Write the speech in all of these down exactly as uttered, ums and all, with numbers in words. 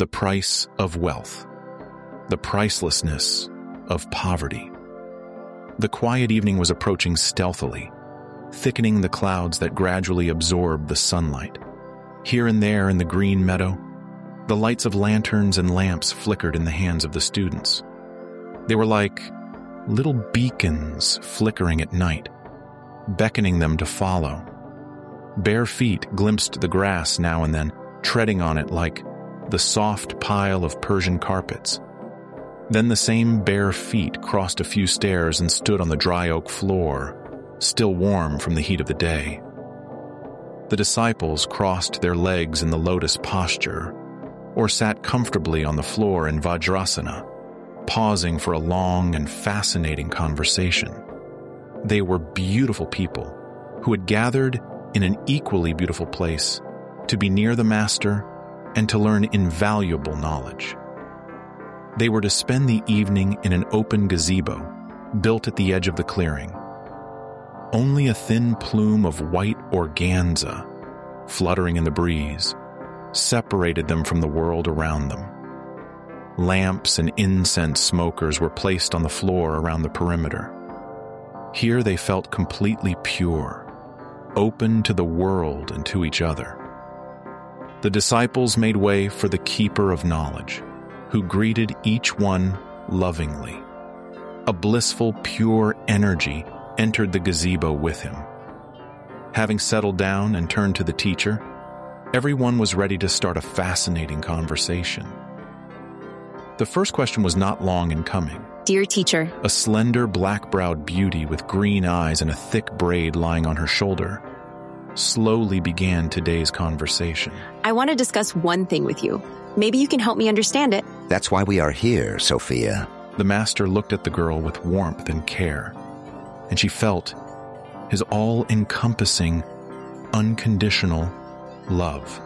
price of wealth, the pricelessness of poverty. The quiet evening was approaching stealthily, thickening the clouds that gradually absorbed the sunlight. Here and there in the green meadow, the lights of lanterns and lamps flickered in the hands of the students. They were like little beacons flickering at night, beckoning them to follow. Bare feet glimpsed the grass now and then, treading on it like the soft pile of Persian carpets. Then the same bare feet crossed a few stairs and stood on the dry oak floor, still warm from the heat of the day. The disciples crossed their legs in the lotus posture, or sat comfortably on the floor in Vajrasana, pausing for a long and fascinating conversation. They were beautiful people who had gathered in an equally beautiful place to be near the Master and to learn invaluable knowledge. They were to spend the evening in an open gazebo built at the edge of the clearing. Only a thin plume of white organza, fluttering in the breeze, separated them from the world around them. Lamps and incense smokers were placed on the floor around the perimeter. Here they felt completely pure, open to the world and to each other. The disciples made way for the keeper of knowledge, who greeted each one lovingly. A blissful, pure energy entered the gazebo with him. Having settled down and turned to the teacher, everyone was ready to start a fascinating conversation. The first question was not long in coming. Dear teacher. A slender, black-browed beauty with green eyes and a thick braid lying on her shoulder slowly began today's conversation. I want to discuss one thing with you. Maybe you can help me understand it. That's why we are here, Sophia. The Master looked at the girl with warmth and care, and she felt his all-encompassing, unconditional love.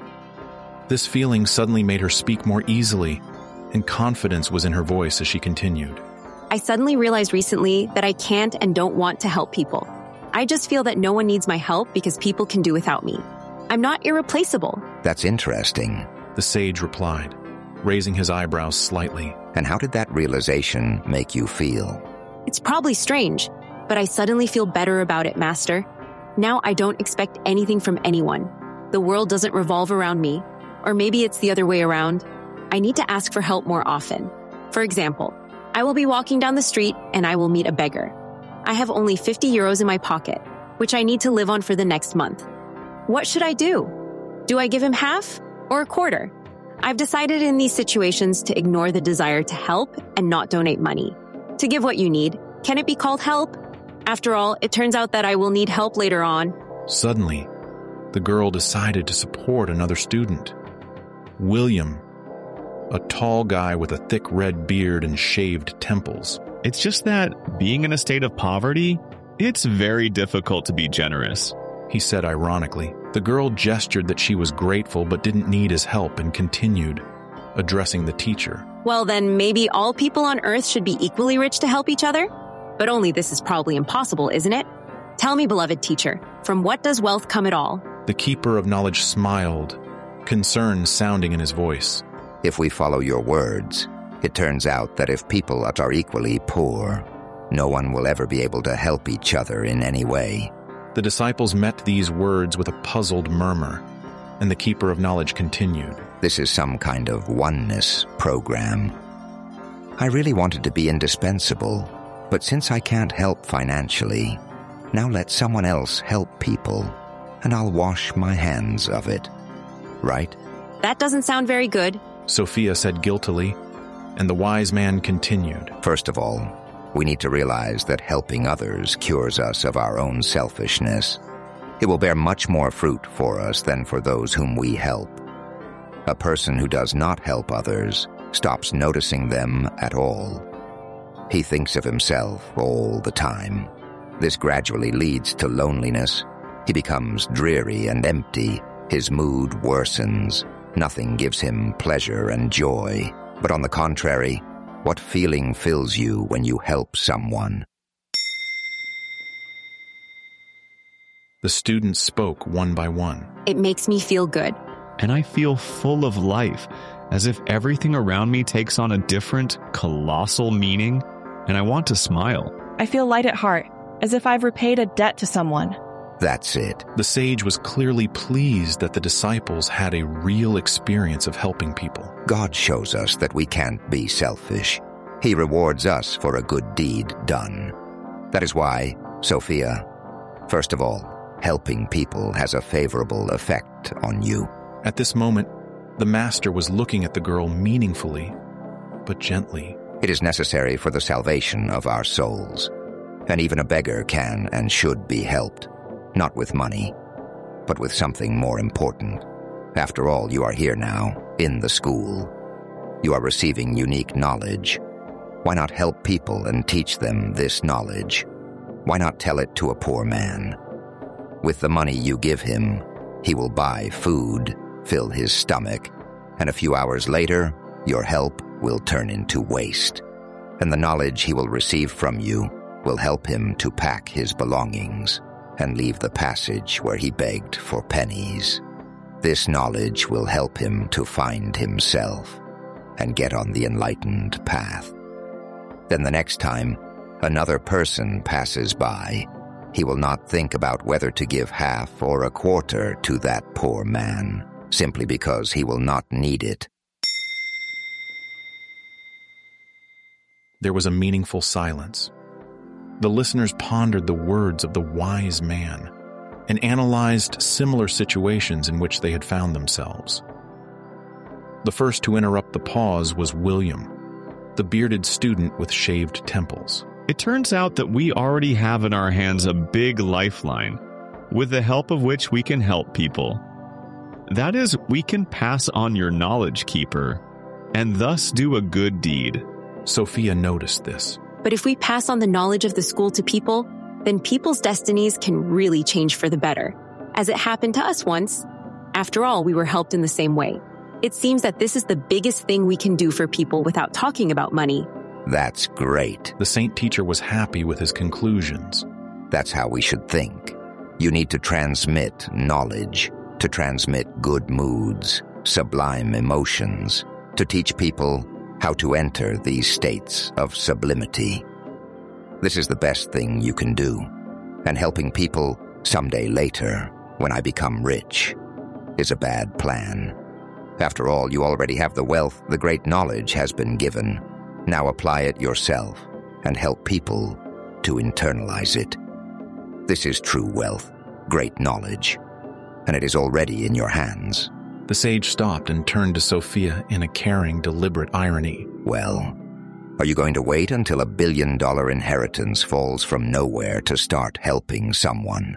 This feeling suddenly made her speak more easily, and confidence was in her voice as she continued. I suddenly realized recently that I can't and don't want to help people. I just feel that no one needs my help because people can do without me. I'm not irreplaceable. That's interesting. The sage replied, raising his eyebrows slightly. And how did that realization make you feel? It's probably strange, but I suddenly feel better about it, Master. Now I don't expect anything from anyone. The world doesn't revolve around me, or maybe it's the other way around. I need to ask for help more often. For example, I will be walking down the street and I will meet a beggar. I have only fifty euros in my pocket, which I need to live on for the next month. What should I do? Do I give him half or a quarter? I've decided in these situations to ignore the desire to help and not donate money. To give what you need, can it be called help? After all, it turns out that I will need help later on. Suddenly, the girl decided to support another student. William, a tall guy with a thick red beard and shaved temples. It's just that being in a state of poverty, it's very difficult to be generous, he said ironically. The girl gestured that she was grateful but didn't need his help and continued, addressing the teacher. Well, then maybe all people on Earth should be equally rich to help each other? But only this is probably impossible, isn't it? Tell me, beloved teacher, from what does wealth come at all? The keeper of knowledge smiled, concern sounding in his voice. If we follow your words, it turns out that if people are equally poor, no one will ever be able to help each other in any way. The disciples met these words with a puzzled murmur, and the keeper of knowledge continued. This is some kind of oneness program. I really wanted to be indispensable, but since I can't help financially, now let someone else help people, and I'll wash my hands of it. Right? That doesn't sound very good, Sophia said guiltily, and the wise man continued. First of all, we need to realize that helping others cures us of our own selfishness. It will bear much more fruit for us than for those whom we help. A person who does not help others stops noticing them at all. He thinks of himself all the time. This gradually leads to loneliness. He becomes dreary and empty. His mood worsens. Nothing gives him pleasure and joy. But on the contrary, what feeling fills you when you help someone? The students spoke one by one. It makes me feel good. And I feel full of life. as if everything around me takes on a different, colossal meaning, and I want to smile. I feel light at heart, as if I've repaid a debt to someone. That's it. The sage was clearly pleased that the disciples had a real experience of helping people. God shows us that we can't be selfish. He rewards us for a good deed done. That is why, Sophia, first of all, helping people has a favorable effect on you. At this moment, the master was looking at the girl meaningfully, but gently. It is necessary for the salvation of our souls, and even a beggar can and should be helped, not with money, but with something more important. After all, you are here now, in the school. You are receiving unique knowledge. Why not help people and teach them this knowledge? Why not tell it to a poor man? With the money you give him, he will buy food, fill his stomach, and a few hours later, your help will turn into waste. And the knowledge he will receive from you will help him to pack his belongings and leave the passage where he begged for pennies. This knowledge will help him to find himself and get on the enlightened path. Then the next time another person passes by, he will not think about whether to give half or a quarter to that poor man, simply because he will not need it. There was a meaningful silence. The listeners pondered the words of the wise man and analyzed similar situations in which they had found themselves. The first to interrupt the pause was William, the bearded student with shaved temples. It turns out that we already have in our hands a big lifeline, with the help of which we can help people. That is, we can pass on your knowledge, Keeper, and thus do a good deed. Sophia noticed this. But if we pass on the knowledge of the school to people, then people's destinies can really change for the better, as it happened to us once. After all, we were helped in the same way. It seems that this is the biggest thing we can do for people without talking about money. That's great. The saint teacher was happy with his conclusions. That's how we should think. You need to transmit knowledge, to transmit good moods, sublime emotions, to teach people how to enter these states of sublimity. This is the best thing you can do, and helping people someday later, when I become rich, is a bad plan. After all, you already have the wealth, the great knowledge has been given. Now apply it yourself and help people to internalize it. This is true wealth, great knowledge, and it is already in your hands. The sage stopped and turned to Sophia in a caring, deliberate irony. Well, are you going to wait until a billion-dollar inheritance falls from nowhere to start helping someone?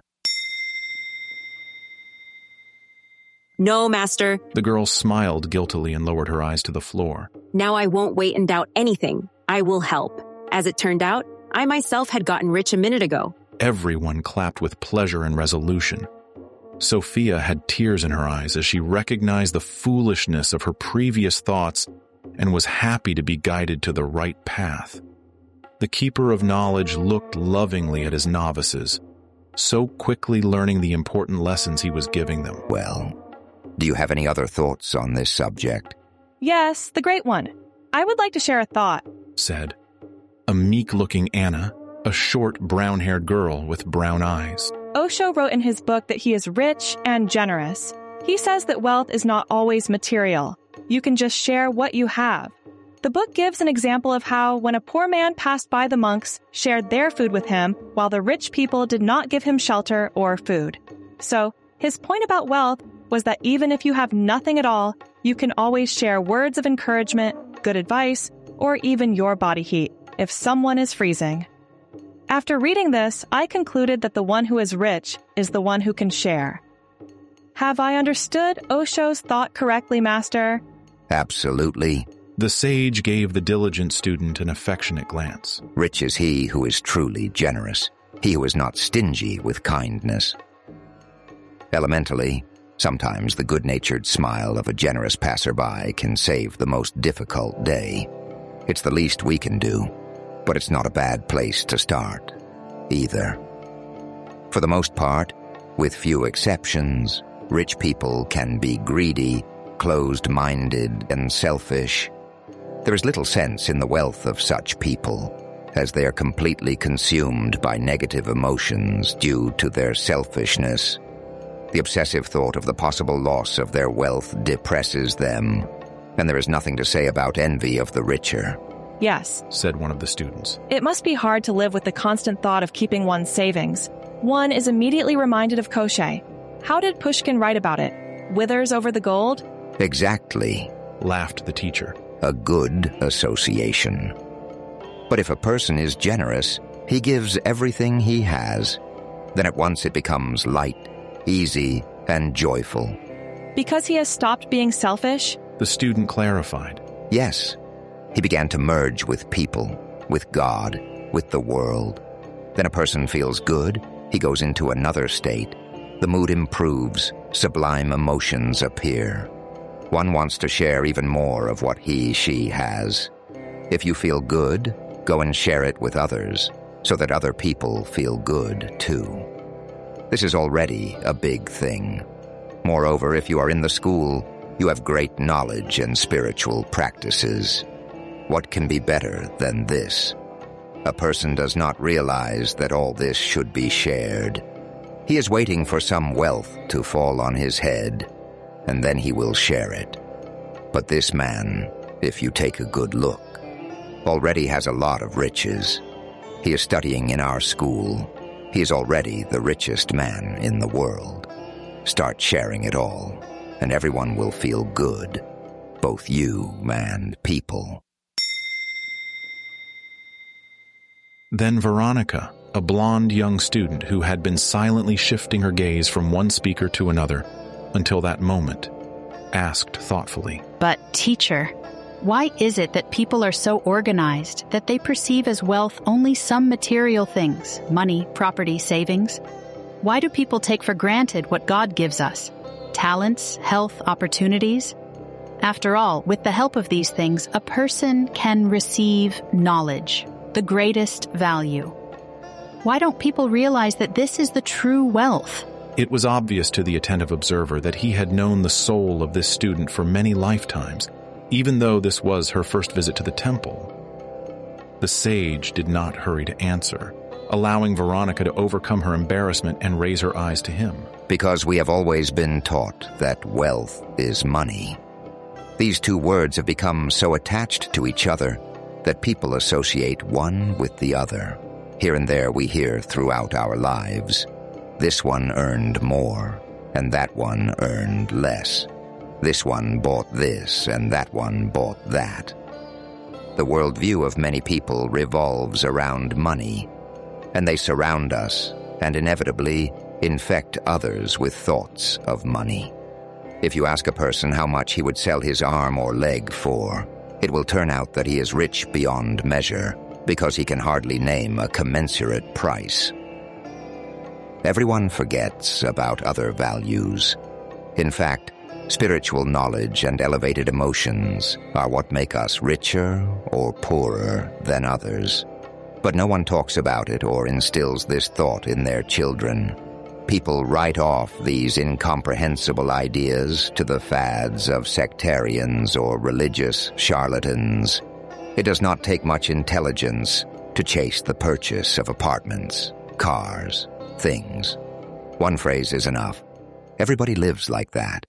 No, Master. The girl smiled guiltily and lowered her eyes to the floor. Now I won't wait and doubt anything. I will help. As it turned out, I myself had gotten rich a minute ago. Everyone clapped with pleasure and resolution. Sophia had tears in her eyes as she recognized the foolishness of her previous thoughts and was happy to be guided to the right path. The keeper of knowledge looked lovingly at his novices, so quickly learning the important lessons he was giving them. Well, do you have any other thoughts on this subject? Yes, the great one. I would like to share a thought, said a meek-looking Anna, a short, brown-haired girl with brown eyes. Osho wrote in his book that he is rich and generous. He says that wealth is not always material. You can just share what you have. The book gives an example of how, when a poor man passed by the monks, shared their food with him, while the rich people did not give him shelter or food. So, his point about wealth was that even if you have nothing at all, you can always share words of encouragement, good advice, or even your body heat if someone is freezing. After reading this, I concluded that the one who is rich is the one who can share. Have I understood Osho's thought correctly, Master? Absolutely. The sage gave the diligent student an affectionate glance. Rich is he who is truly generous, he who is not stingy with kindness. Elementally, sometimes the good-natured smile of a generous passerby can save the most difficult day. It's the least we can do, but it's not a bad place to start, either. For the most part, with few exceptions, rich people can be greedy closed-minded and selfish. There is little sense in the wealth of such people, as they are completely consumed by negative emotions due to their selfishness. The obsessive thought of the possible loss of their wealth depresses them, and there is nothing to say about envy of the richer. Yes, said one of the students. It must be hard to live with the constant thought of keeping one's savings. One is immediately reminded of Koshchei. How did Pushkin write about it? Withers over the gold? Exactly, laughed the teacher. A good association. But if a person is generous, he gives everything he has. Then at once it becomes light, easy, and joyful. Because he has stopped being selfish? The student clarified. Yes. He began to merge with people, with God, with the world. Then a person feels good, he goes into another state. The mood improves, sublime emotions appear. One wants to share even more of what he, she has. If you feel good, go and share it with others, so that other people feel good too. This is already a big thing. Moreover, if you are in the school, you have great knowledge and spiritual practices. What can be better than this? A person does not realize that all this should be shared. He is waiting for some wealth to fall on his head, and then he will share it. But this man, if you take a good look, already has a lot of riches. He is studying in our school. He is already the richest man in the world. Start sharing it all, and everyone will feel good, both you and people. Then Veronica, a blonde young student who had been silently shifting her gaze from one speaker to another until that moment, asked thoughtfully, But, teacher, why is it that people are so organized that they perceive as wealth only some material things, money, property, savings? Why do people take for granted what God gives us? Talents, health, opportunities? After all, with the help of these things, a person can receive knowledge, the greatest value. Why don't people realize that this is the true wealth? It was obvious to the attentive observer that he had known the soul of this student for many lifetimes, even though this was her first visit to the temple. The sage did not hurry to answer, allowing Veronica to overcome her embarrassment and raise her eyes to him. Because we have always been taught that wealth is money. These two words have become so attached to each other that people associate one with the other. Here and there we hear throughout our lives, this one earned more, and that one earned less. This one bought this, and that one bought that. The worldview of many people revolves around money, and they surround us, and inevitably infect others with thoughts of money. If you ask a person how much he would sell his arm or leg for, it will turn out that he is rich beyond measure, because he can hardly name a commensurate price. Everyone forgets about other values. In fact, spiritual knowledge and elevated emotions are what make us richer or poorer than others. But no one talks about it or instills this thought in their children. People write off these incomprehensible ideas to the fads of sectarians or religious charlatans. It does not take much intelligence to chase the purchase of apartments, cars, things. One phrase is enough. Everybody lives like that.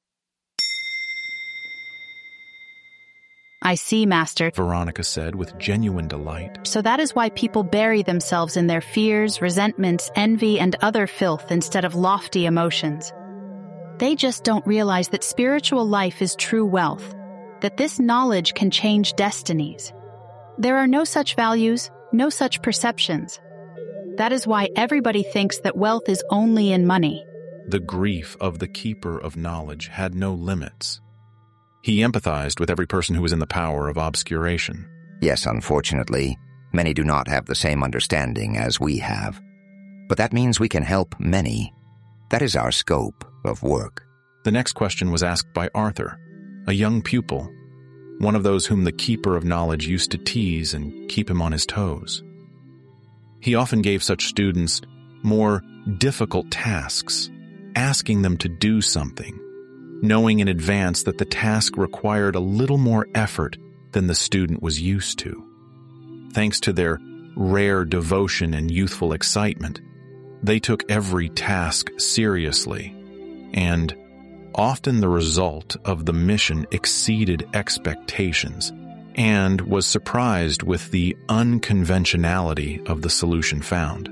I see, Master, Veronica said with genuine delight. So that is why people bury themselves in their fears, resentments, envy, and other filth instead of lofty emotions. They just don't realize that spiritual life is true wealth, that this knowledge can change destinies. There are no such values, no such perceptions. That is why everybody thinks that wealth is only in money. The grief of the keeper of knowledge had no limits. He empathized with every person who was in the power of obscuration. Yes, unfortunately, many do not have the same understanding as we have. But that means we can help many. That is our scope of work. The next question was asked by Arthur, a young pupil, one of those whom the keeper of knowledge used to tease and keep him on his toes. He often gave such students more difficult tasks, asking them to do something, knowing in advance that the task required a little more effort than the student was used to. Thanks to their rare devotion and youthful excitement, they took every task seriously, and often the result of the mission exceeded expectations and was surprised with the unconventionality of the solution found.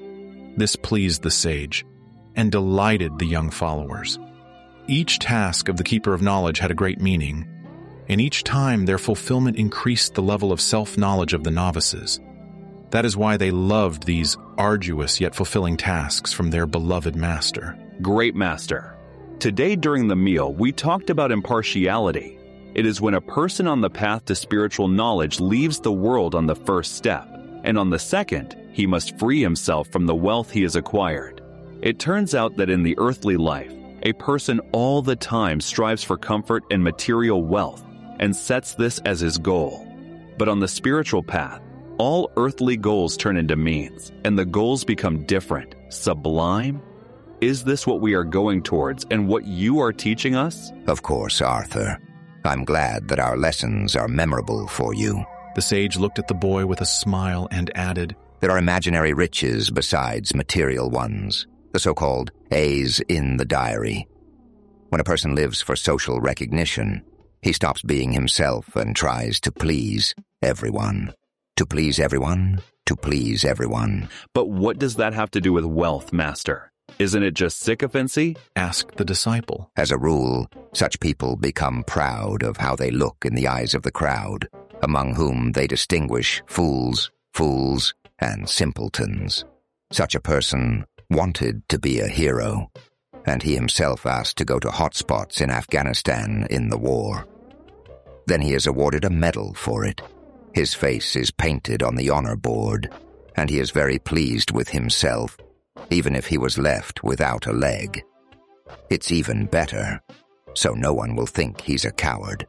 This pleased the sage and delighted the young followers. Each task of the Keeper of Knowledge had a great meaning, and each time their fulfillment increased the level of self-knowledge of the novices. That is why they loved these arduous yet fulfilling tasks from their beloved master. Great master. Today during the meal, we talked about impartiality. It is when a person on the path to spiritual knowledge leaves the world on the first step, and on the second, he must free himself from the wealth he has acquired. It turns out that in the earthly life, a person all the time strives for comfort and material wealth and sets this as his goal. But on the spiritual path, all earthly goals turn into means, and the goals become different, sublime. Is this what we are going towards and what you are teaching us? Of course, Arthur. I'm glad that our lessons are memorable for you. The sage looked at the boy with a smile and added, There are imaginary riches besides material ones, the so-called A's in the diary. When a person lives for social recognition, he stops being himself and tries to please everyone. To please everyone, to please everyone. But what does that have to do with wealth, master? Isn't it just sycophancy? Asked the disciple. As a rule, such people become proud of how they look in the eyes of the crowd, among whom they distinguish fools, fools, and simpletons. Such a person wanted to be a hero, and he himself asked to go to hotspots in Afghanistan in the war. Then he is awarded a medal for it. His face is painted on the honor board, and he is very pleased with himself, even if he was left without a leg. It's even better, so no one will think he's a coward.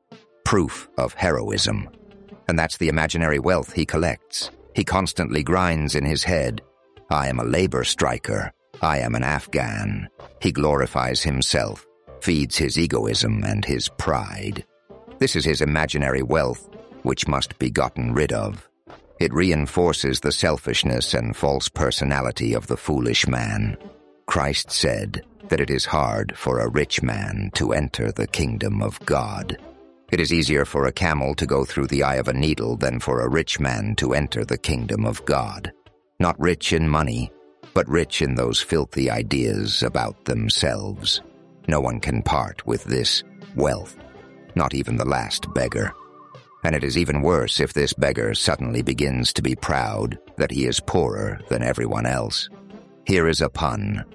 Proof of heroism. And that's the imaginary wealth he collects. He constantly grinds in his head, I am a labor striker. I am an Afghan. He glorifies himself, feeds his egoism and his pride. This is his imaginary wealth, which must be gotten rid of. It reinforces the selfishness and false personality of the foolish man. Christ said that it is hard for a rich man to enter the kingdom of God. It is easier for a camel to go through the eye of a needle than for a rich man to enter the kingdom of God. Not rich in money, but rich in those filthy ideas about themselves. No one can part with this wealth, not even the last beggar. And it is even worse if this beggar suddenly begins to be proud that he is poorer than everyone else. Here is a pun.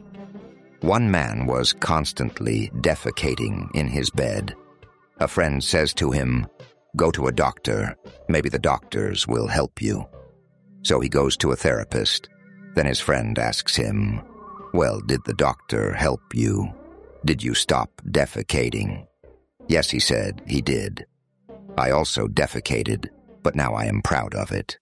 One man was constantly defecating in his bed. A friend says to him, Go to a doctor. Maybe the doctors will help you. So he goes to a therapist. Then his friend asks him, Well, did the doctor help you? Did you stop defecating? Yes, he said, he did. I also defecated, but now I am proud of it.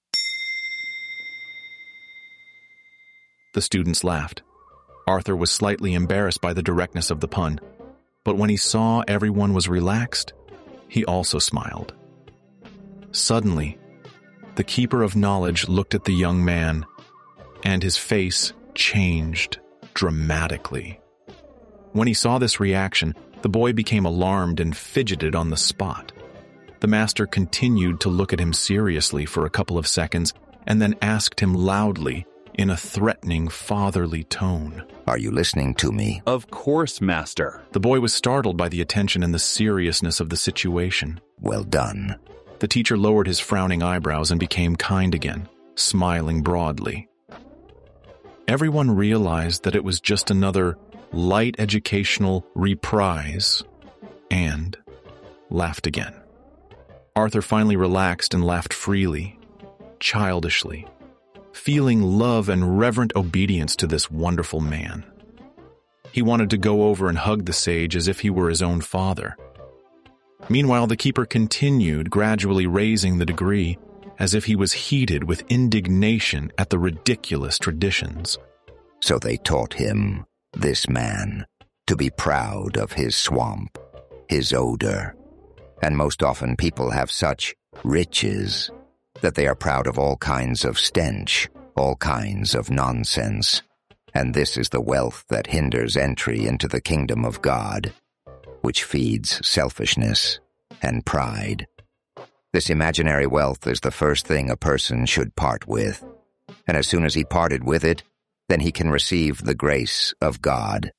The students laughed. Arthur was slightly embarrassed by the directness of the pun, but when he saw everyone was relaxed, he also smiled. Suddenly, the Keeper of Knowledge looked at the young man, and his face changed dramatically. When he saw this reaction, the boy became alarmed and fidgeted on the spot. The master continued to look at him seriously for a couple of seconds and then asked him loudly in a threatening, fatherly tone, Are you listening to me? Of course, master. The boy was startled by the attention and the seriousness of the situation. Well done. The teacher lowered his frowning eyebrows and became kind again, smiling broadly. Everyone realized that it was just another light educational reprise, and laughed again. Arthur finally relaxed and laughed freely, childishly, feeling love and reverent obedience to this wonderful man. He wanted to go over and hug the sage as if he were his own father. Meanwhile, the keeper continued, gradually raising the degree, as if he was heated with indignation at the ridiculous traditions. So they taught him, this man, to be proud of his swamp, his odor. And most often people have such riches that they are proud of all kinds of stench, all kinds of nonsense. And this is the wealth that hinders entry into the kingdom of God, which feeds selfishness and pride. This imaginary wealth is the first thing a person should part with, and as soon as he parted with it, then he can receive the grace of God.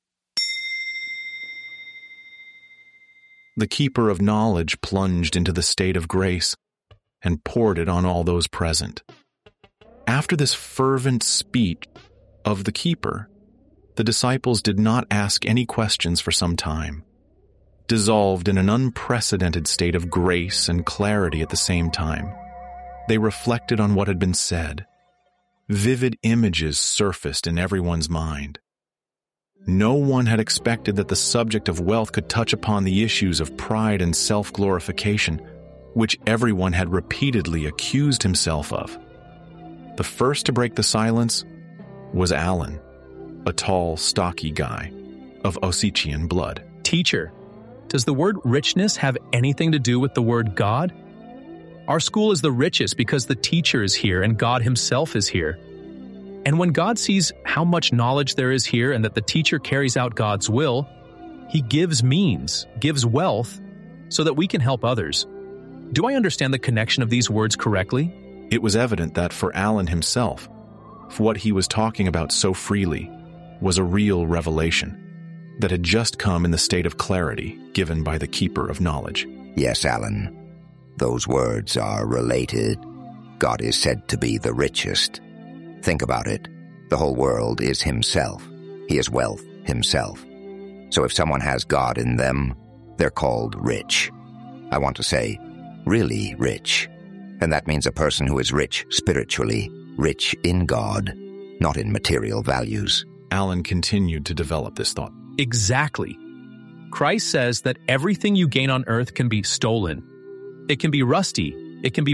The keeper of knowledge plunged into the state of grace and poured it on all those present. After this fervent speech of the keeper, the disciples did not ask any questions for some time. Dissolved in an unprecedented state of grace and clarity at the same time, they reflected on what had been said. Vivid images surfaced in everyone's mind. No one had expected that the subject of wealth could touch upon the issues of pride and self-glorification, which everyone had repeatedly accused himself of. The first to break the silence was Alan, a tall, stocky guy of Osechian blood. Teacher, does the word richness have anything to do with the word God? Our school is the richest because the teacher is here and God himself is here. And when God sees how much knowledge there is here and that the teacher carries out God's will, he gives means, gives wealth, so that we can help others. Do I understand the connection of these words correctly? It was evident that for Alan himself, for what he was talking about so freely was a real revelation that had just come in the state of clarity given by the keeper of knowledge. Yes, Alan, those words are related. God is said to be the richest. Think about it. The whole world is himself. He is wealth himself. So if someone has God in them, they're called rich. I want to say, really rich. And that means a person who is rich spiritually, rich in God, not in material values. Alan continued to develop this thought. Exactly. Christ says that everything you gain on earth can be stolen. It can be rusty. It can be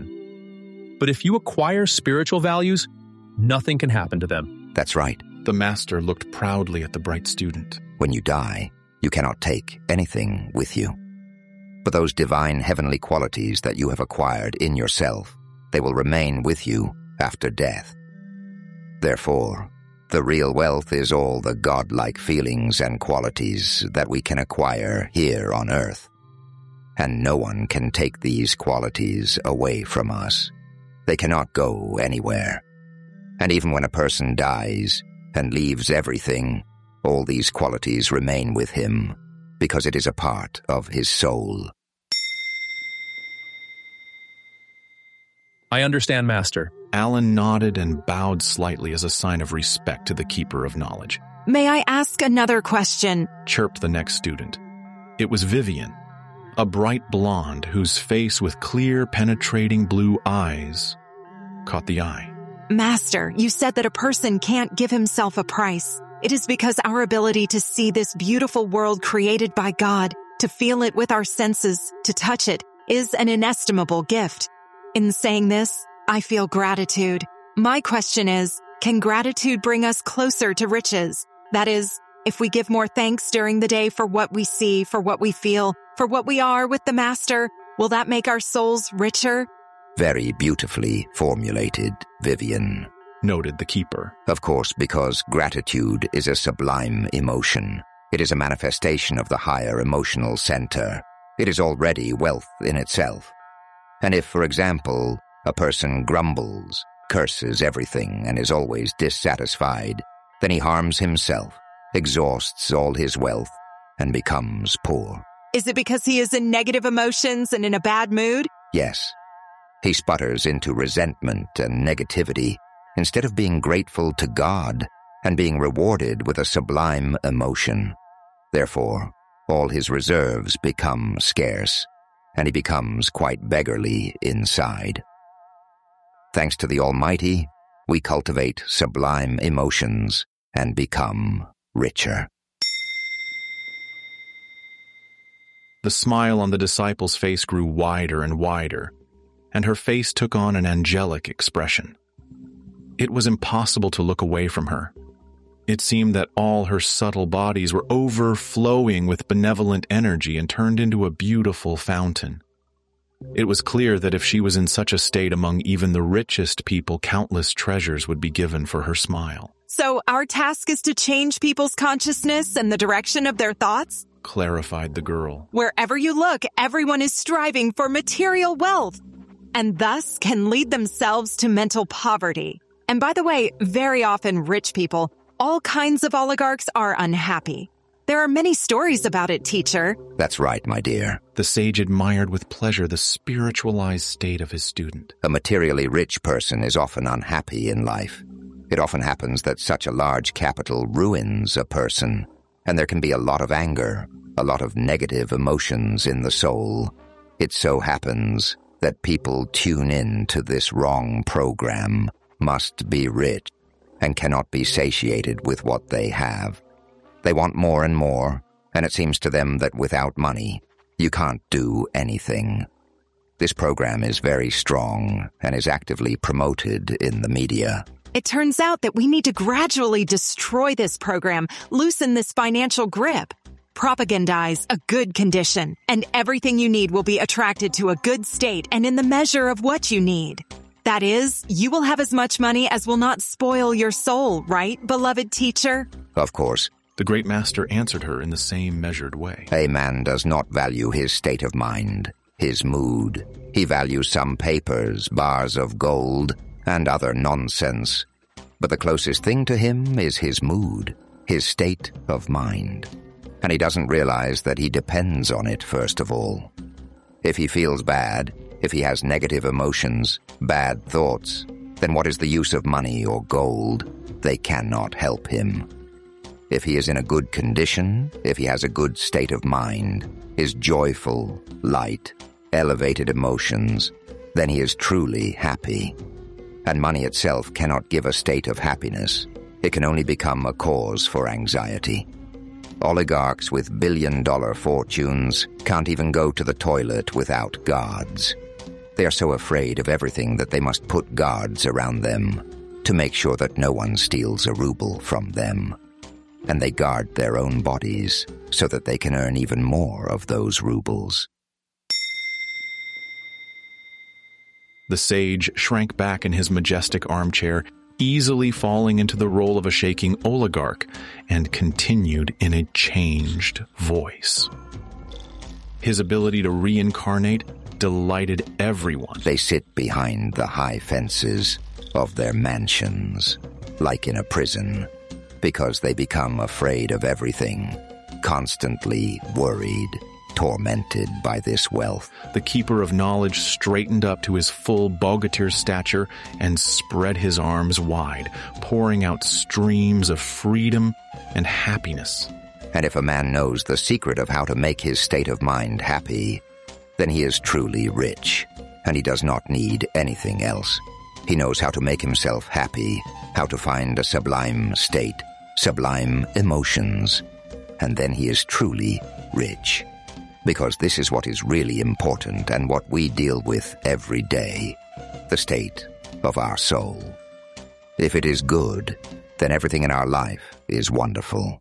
broken. But if you acquire spiritual values, nothing can happen to them. That's right. The master looked proudly at the bright student. When you die, you cannot take anything with you. But those divine heavenly qualities that you have acquired in yourself, they will remain with you after death. Therefore, the real wealth is all the godlike feelings and qualities that we can acquire here on earth. And no one can take these qualities away from us. They cannot go anywhere. And even when a person dies and leaves everything, all these qualities remain with him because it is a part of his soul. I understand, Master. Alan nodded and bowed slightly as a sign of respect to the keeper of knowledge. May I ask another question? Chirped the next student. It was Vivian, a bright blonde whose face with clear, penetrating blue eyes caught the eye. Master, you said that a person can't give himself a price. It is because our ability to see this beautiful world created by God, to feel it with our senses, to touch it, is an inestimable gift. In saying this, I feel gratitude. My question is, can gratitude bring us closer to riches? That is, if we give more thanks during the day for what we see, for what we feel, for what we are with the Master, will that make our souls richer? Very beautifully formulated, Vivian, noted the keeper. Of course, because gratitude is a sublime emotion. It is a manifestation of the higher emotional center. It is already wealth in itself. And if, for example, a person grumbles, curses everything, and is always dissatisfied, then he harms himself, exhausts all his wealth, and becomes poor. Is it because he is in negative emotions and in a bad mood? Yes. He sputters into resentment and negativity instead of being grateful to God and being rewarded with a sublime emotion. Therefore, all his reserves become scarce, and he becomes quite beggarly inside. Thanks to the Almighty, we cultivate sublime emotions and become richer. The smile on the disciple's face grew wider and wider, and her face took on an angelic expression. It was impossible to look away from her. It seemed that all her subtle bodies were overflowing with benevolent energy and turned into a beautiful fountain. It was clear that if she was in such a state among even the richest people, countless treasures would be given for her smile. So our task is to change people's consciousness and the direction of their thoughts? Clarified the girl. Wherever you look, everyone is striving for material wealth, and thus can lead themselves to mental poverty. And by the way, very often rich people, all kinds of oligarchs, are unhappy. There are many stories about it, teacher. That's right, my dear. The sage admired with pleasure the spiritualized state of his student. A materially rich person is often unhappy in life. It often happens that such a large capital ruins a person, and there can be a lot of anger, a lot of negative emotions in the soul. It so happens that people tune in to this wrong program, must be rich, and cannot be satiated with what they have. They want more and more, and it seems to them that without money, you can't do anything. This program is very strong and is actively promoted in the media. It turns out that we need to gradually destroy this program, loosen this financial grip, propagandize a good condition, and everything you need will be attracted to a good state and in the measure of what you need. That is, you will have as much money as will not spoil your soul, right, beloved teacher? Of course. The great master answered her in the same measured way. A man does not value his state of mind, his mood. He values some papers, bars of gold, and other nonsense. But the closest thing to him is his mood, his state of mind. And he doesn't realize that he depends on it first of all. If he feels bad, if he has negative emotions, bad thoughts, then what is the use of money or gold? They cannot help him. If he is in a good condition, if he has a good state of mind, is joyful, light, elevated emotions, then he is truly happy. And money itself cannot give a state of happiness. It can only become a cause for anxiety. Oligarchs with billion-dollar fortunes can't even go to the toilet without guards. They are so afraid of everything that they must put guards around them to make sure that no one steals a ruble from them. And they guard their own bodies so that they can earn even more of those rubles. The sage shrank back in his majestic armchair, easily falling into the role of a shaking oligarch, and continued in a changed voice. His ability to reincarnate delighted everyone. They sit behind the high fences of their mansions, like in a prison, because they become afraid of everything, constantly worried, tormented by this wealth. The keeper of knowledge straightened up to his full bogatir stature and spread his arms wide, pouring out streams of freedom and happiness. And if a man knows the secret of how to make his state of mind happy, then he is truly rich, and he does not need anything else. He knows how to make himself happy, how to find a sublime state, sublime emotions, and then he is truly rich. Because this is what is really important and what we deal with every day, the state of our soul. If it is good, then everything in our life is wonderful.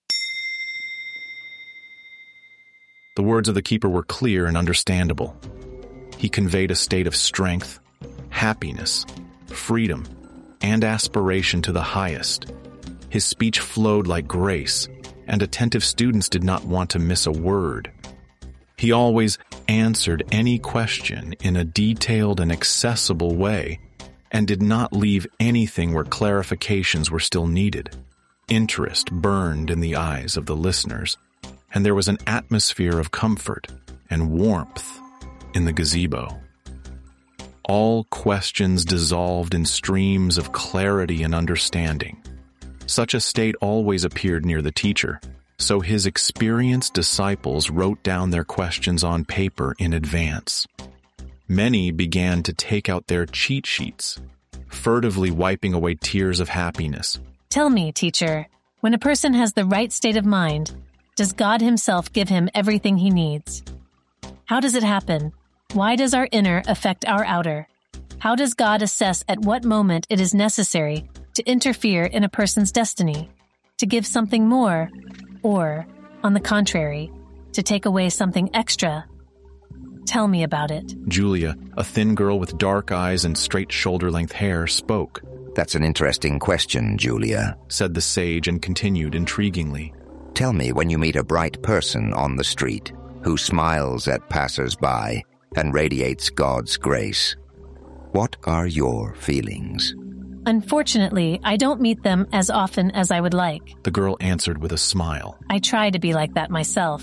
The words of the keeper were clear and understandable. He conveyed a state of strength, happiness, freedom, and aspiration to the highest. His speech flowed like grace, and attentive students did not want to miss a word. He always answered any question in a detailed and accessible way, and did not leave anything where clarifications were still needed. Interest burned in the eyes of the listeners, and there was an atmosphere of comfort and warmth in the gazebo. All questions dissolved in streams of clarity and understanding. Such a state always appeared near the teacher, so his experienced disciples wrote down their questions on paper in advance. Many began to take out their cheat sheets, furtively wiping away tears of happiness. Tell me, teacher, when a person has the right state of mind, does God himself give him everything he needs? How does it happen? Why does our inner affect our outer? How does God assess at what moment it is necessary to interfere in a person's destiny? to give something more, or, on the contrary, to take away something extra? Tell me about it. Julia, a thin girl with dark eyes and straight shoulder-length hair, spoke. That's an interesting question, Julia, said the sage and continued intriguingly. Tell me when you meet a bright person on the street who smiles at passers-by and radiates God's grace. What are your feelings? Unfortunately, I don't meet them as often as I would like. The girl answered with a smile. I try to be like that myself.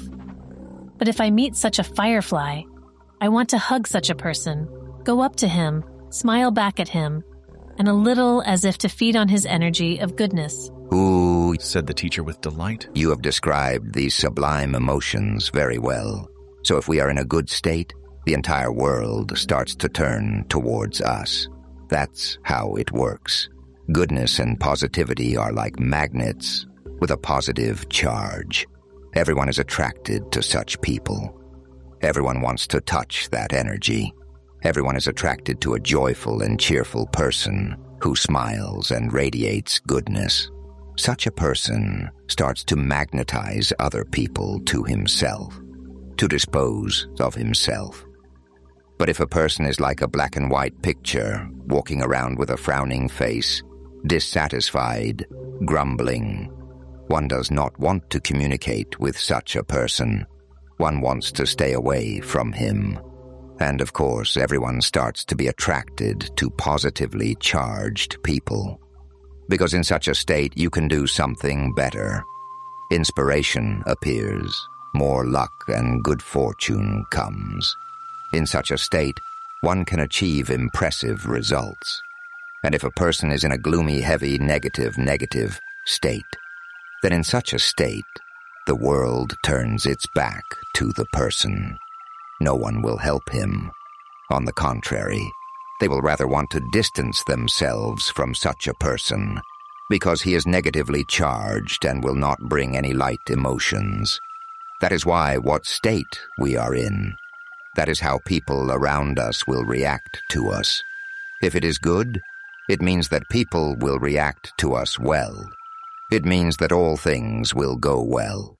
But if I meet such a firefly, I want to hug such a person, go up to him, smile back at him, and a little as if to feed on his energy of goodness. Ooh, said the teacher with delight. You have described these sublime emotions very well. So if we are in a good state, the entire world starts to turn towards us. That's how it works. Goodness and positivity are like magnets with a positive charge. Everyone is attracted to such people. Everyone wants to touch that energy. Everyone is attracted to a joyful and cheerful person who smiles and radiates goodness. Such a person starts to magnetize other people to himself, to dispose of himself. But if a person is like a black and white picture, walking around with a frowning face, dissatisfied, grumbling, one does not want to communicate with such a person. One wants to stay away from him. And of course, everyone starts to be attracted to positively charged people. Because in such a state, you can do something better. Inspiration appears, more luck and good fortune comes. In such a state, one can achieve impressive results. And if a person is in a gloomy, heavy, negative, negative state, then in such a state, the world turns its back to the person. No one will help him. On the contrary, they will rather want to distance themselves from such a person because he is negatively charged and will not bring any light emotions. That is why what state we are in, that is how people around us will react to us. If it is good, it means that people will react to us well. It means that all things will go well.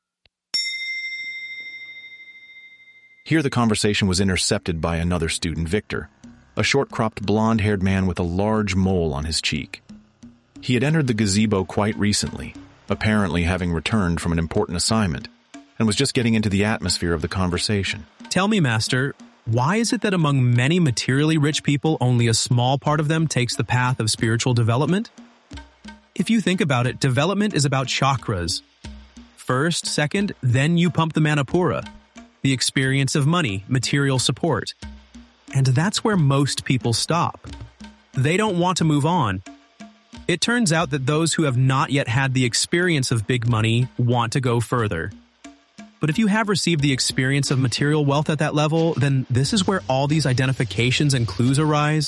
Here the conversation was intercepted by another student, Victor, a short-cropped blonde-haired man with a large mole on his cheek. He had entered the gazebo quite recently, apparently having returned from an important assignment, and was just getting into the atmosphere of the conversation. Tell me, Master, why is it that among many materially rich people, only a small part of them takes the path of spiritual development? If you think about it, development is about chakras. First, second, then you pump the Manipura, the experience of money, material support. And that's where most people stop. They don't want to move on. It turns out that those who have not yet had the experience of big money want to go further. But if you have received the experience of material wealth at that level, then this is where all these identifications and clues arise.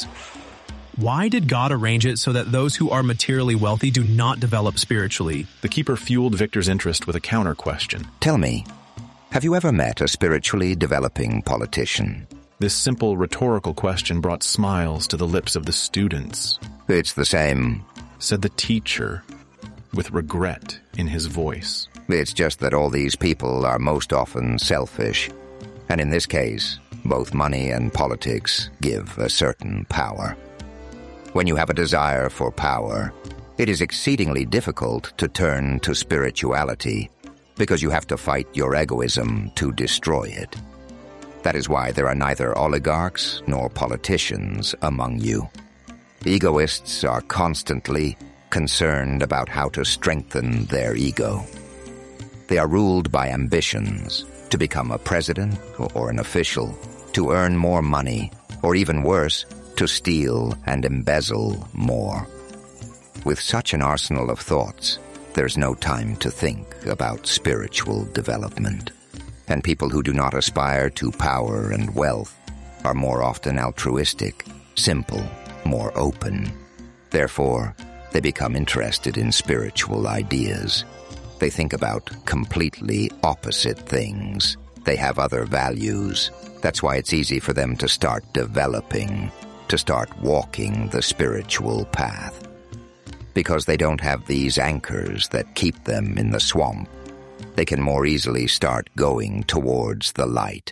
Why did God arrange it so that those who are materially wealthy do not develop spiritually? The keeper fueled Victor's interest with a counter question. Tell me, have you ever met a spiritually developing politician? This simple rhetorical question brought smiles to the lips of the students. It's the same, said the teacher, with regret in his voice. It's just that all these people are most often selfish. And in this case, both money and politics give a certain power. When you have a desire for power, it is exceedingly difficult to turn to spirituality because you have to fight your egoism to destroy it. That is why there are neither oligarchs nor politicians among you. Egoists are constantly concerned about how to strengthen their ego. They are ruled by ambitions to become a president or an official, to earn more money, or even worse, to steal and embezzle more. With such an arsenal of thoughts, there's no time to think about spiritual development. And people who do not aspire to power and wealth are more often altruistic, simple, more open. Therefore, they become interested in spiritual ideas. They think about completely opposite things. They have other values. That's why it's easy for them to start developing, to start walking the spiritual path. Because they don't have these anchors that keep them in the swamp, they can more easily start going towards the light.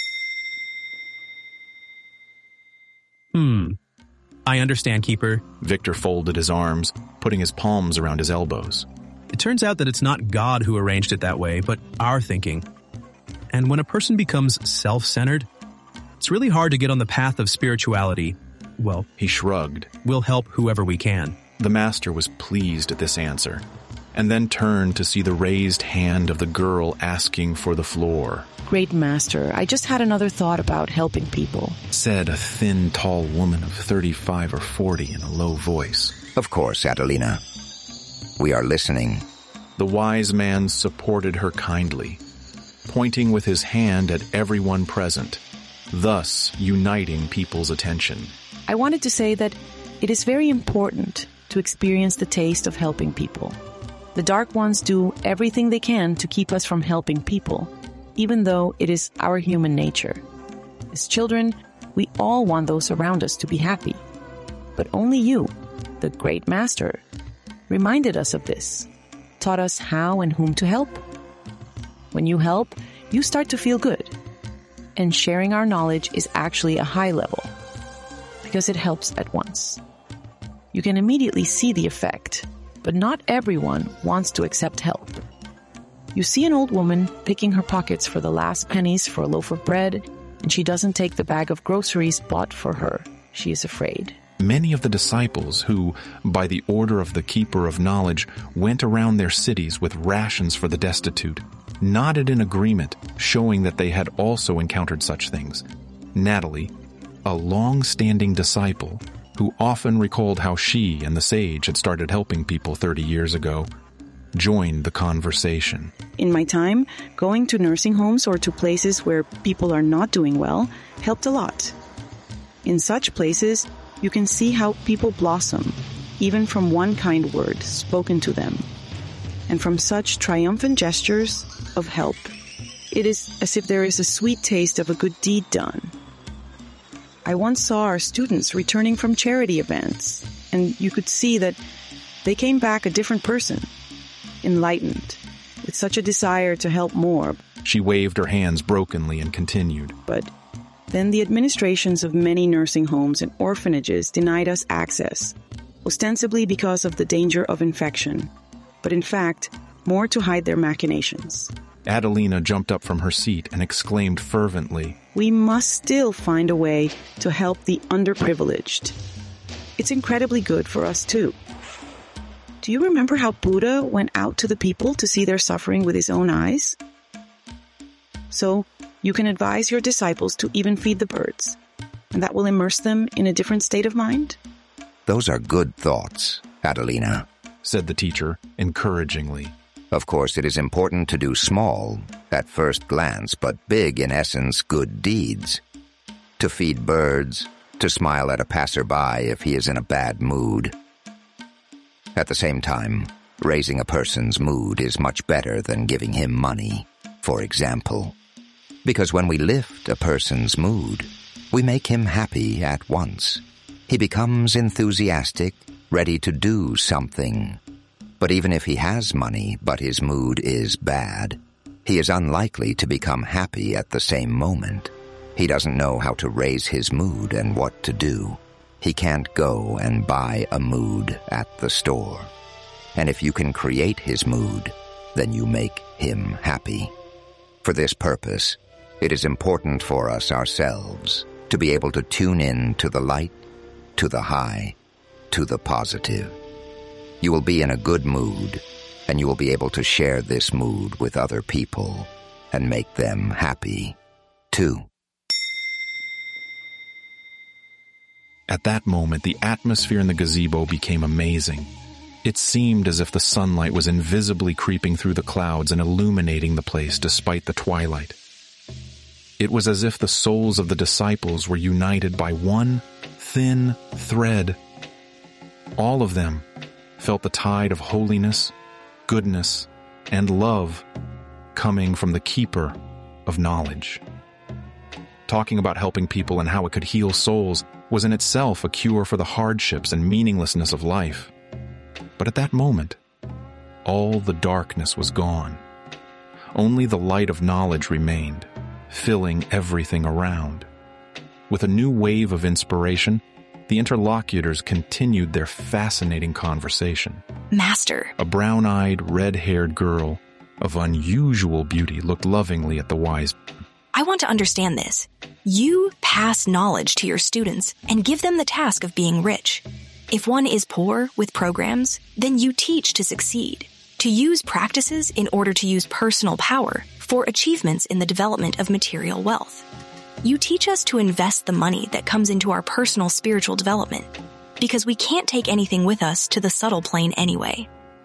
Hmm. I understand, Keeper. Victor folded his arms, putting his palms around his elbows. It turns out that it's not God who arranged it that way, but our thinking. And when a person becomes self-centered, it's really hard to get on the path of spirituality. Well, he shrugged. We'll help whoever we can. The master was pleased at this answer, and then turned to see the raised hand of the girl asking for the floor. Great master, I just had another thought about helping people, said a thin, tall woman of thirty-five or forty in a low voice. Of course, Adelina. We are listening. The wise man supported her kindly, pointing with his hand at everyone present, thus uniting people's attention. I wanted to say that it is very important to experience the taste of helping people. The Dark Ones do everything they can to keep us from helping people, even though it is our human nature. As children, we all want those around us to be happy. But only you, the great master, reminded us of this, taught us how and whom to help. When you help, you start to feel good. And sharing our knowledge is actually a high level, because it helps at once. You can immediately see the effect, but not everyone wants to accept help. You see an old woman picking her pockets for the last pennies for a loaf of bread, and she doesn't take the bag of groceries bought for her. She is afraid. Many of the disciples who, by the order of the Keeper of Knowledge, went around their cities with rations for the destitute, nodded in agreement, showing that they had also encountered such things. Natalie, a long-standing disciple, who often recalled how she and the sage had started helping people thirty years ago, joined the conversation. In my time, going to nursing homes or to places where people are not doing well helped a lot. In such places, you can see how people blossom, even from one kind word spoken to them, and from such triumphant gestures of help. It is as if there is a sweet taste of a good deed done. I once saw our students returning from charity events, and you could see that they came back a different person, enlightened, with such a desire to help more. She waved her hands brokenly and continued. But then the administrations of many nursing homes and orphanages denied us access, ostensibly because of the danger of infection, but in fact, more to hide their machinations. Adelina jumped up from her seat and exclaimed fervently, "We must still find a way to help the underprivileged. It's incredibly good for us too. Do you remember how Buddha went out to the people to see their suffering with his own eyes? So, you can advise your disciples to even feed the birds, and that will immerse them in a different state of mind?" Those are good thoughts, Adelina, said the teacher encouragingly. Of course, it is important to do small, at first glance, but big, in essence, good deeds. To feed birds, to smile at a passerby if he is in a bad mood. At the same time, raising a person's mood is much better than giving him money, for example. Because when we lift a person's mood, we make him happy at once. He becomes enthusiastic, ready to do something. But even if he has money, but his mood is bad, he is unlikely to become happy at the same moment. He doesn't know how to raise his mood and what to do. He can't go and buy a mood at the store. And if you can create his mood, then you make him happy. For this purpose, it is important for us ourselves to be able to tune in to the light, to the high, to the positive. You will be in a good mood, and you will be able to share this mood with other people and make them happy, too. At that moment, the atmosphere in the gazebo became amazing. It seemed as if the sunlight was invisibly creeping through the clouds and illuminating the place despite the twilight. It was as if the souls of the disciples were united by one thin thread. All of them felt the tide of holiness, goodness, and love coming from the Keeper of Knowledge. Talking about helping people and how it could heal souls was in itself a cure for the hardships and meaninglessness of life. But at that moment, all the darkness was gone. Only the light of knowledge remained, filling everything around. With a new wave of inspiration, the interlocutors continued their fascinating conversation. Master. A brown-eyed, red-haired girl of unusual beauty looked lovingly at the wise man. I want to understand this. You pass knowledge to your students and give them the task of being rich. If one is poor with programs, then you teach to succeed, to use practices in order to use personal power for achievements in the development of material wealth. You teach us to invest the money that comes into our personal spiritual development, because we can't take anything with us to the subtle plane anyway.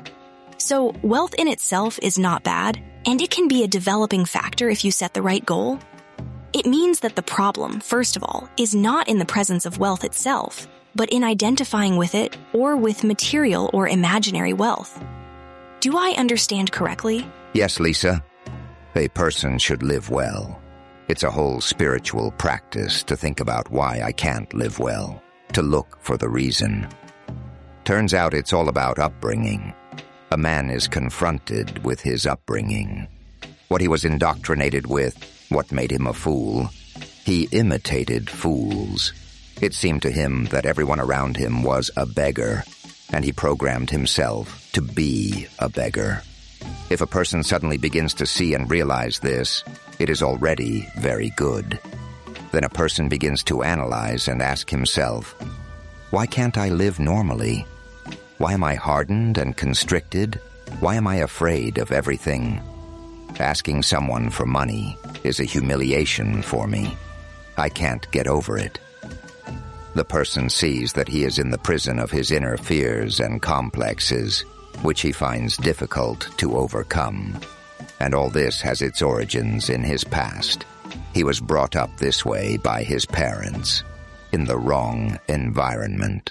So wealth in itself is not bad, and it can be a developing factor if you set the right goal. It means that the problem, first of all, is not in the presence of wealth itself, but in identifying with it or with material or imaginary wealth. Do I understand correctly? Yes, Lisa. A person should live well. It's a whole spiritual practice to think about why I can't live well, to look for the reason. Turns out it's all about upbringing. A man is confronted with his upbringing. What he was indoctrinated with, what made him a fool. He imitated fools. It seemed to him that everyone around him was a beggar, and he programmed himself to be a beggar. If a person suddenly begins to see and realize this, it is already very good. Then a person begins to analyze and ask himself, why can't I live normally? Why am I hardened and constricted? Why am I afraid of everything? Asking someone for money is a humiliation for me. I can't get over it. The person sees that he is in the prison of his inner fears and complexes, which he finds difficult to overcome. And all this has its origins in his past. He was brought up this way by his parents, in the wrong environment.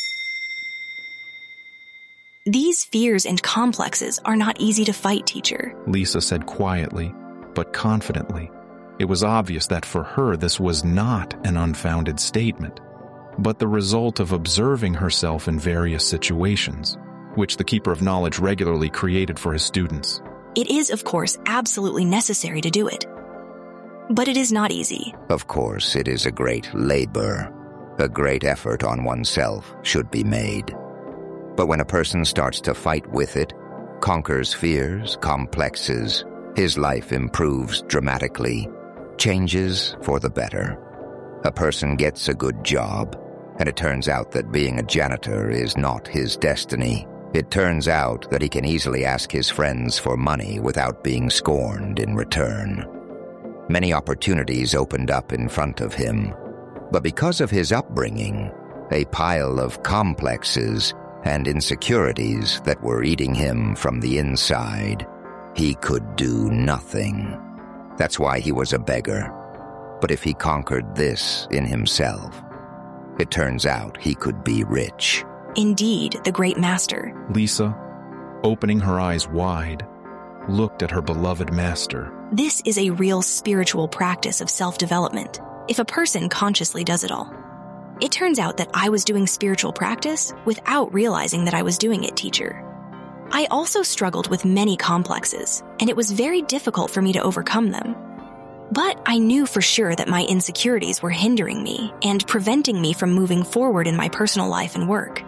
These fears and complexes are not easy to fight, teacher. Lisa said quietly, but confidently. It was obvious that for her this was not an unfounded statement, but the result of observing herself in various situations, which the Keeper of Knowledge regularly created for his students. It is, of course, absolutely necessary to do it. But it is not easy. Of course, it is a great labor. A great effort on oneself should be made. But when a person starts to fight with it, conquers fears, complexes, his life improves dramatically, changes for the better. A person gets a good job, and it turns out that being a janitor is not his destiny. It turns out that he can easily ask his friends for money without being scorned in return. Many opportunities opened up in front of him, but because of his upbringing, a pile of complexes and insecurities that were eating him from the inside, he could do nothing. That's why he was a beggar. But if he conquered this in himself, it turns out he could be rich. Indeed, the great master. Lisa, opening her eyes wide, looked at her beloved master. This is a real spiritual practice of self-development, if a person consciously does it all. It turns out that I was doing spiritual practice without realizing that I was doing it, teacher. I also struggled with many complexes, and it was very difficult for me to overcome them. But I knew for sure that my insecurities were hindering me and preventing me from moving forward in my personal life and work.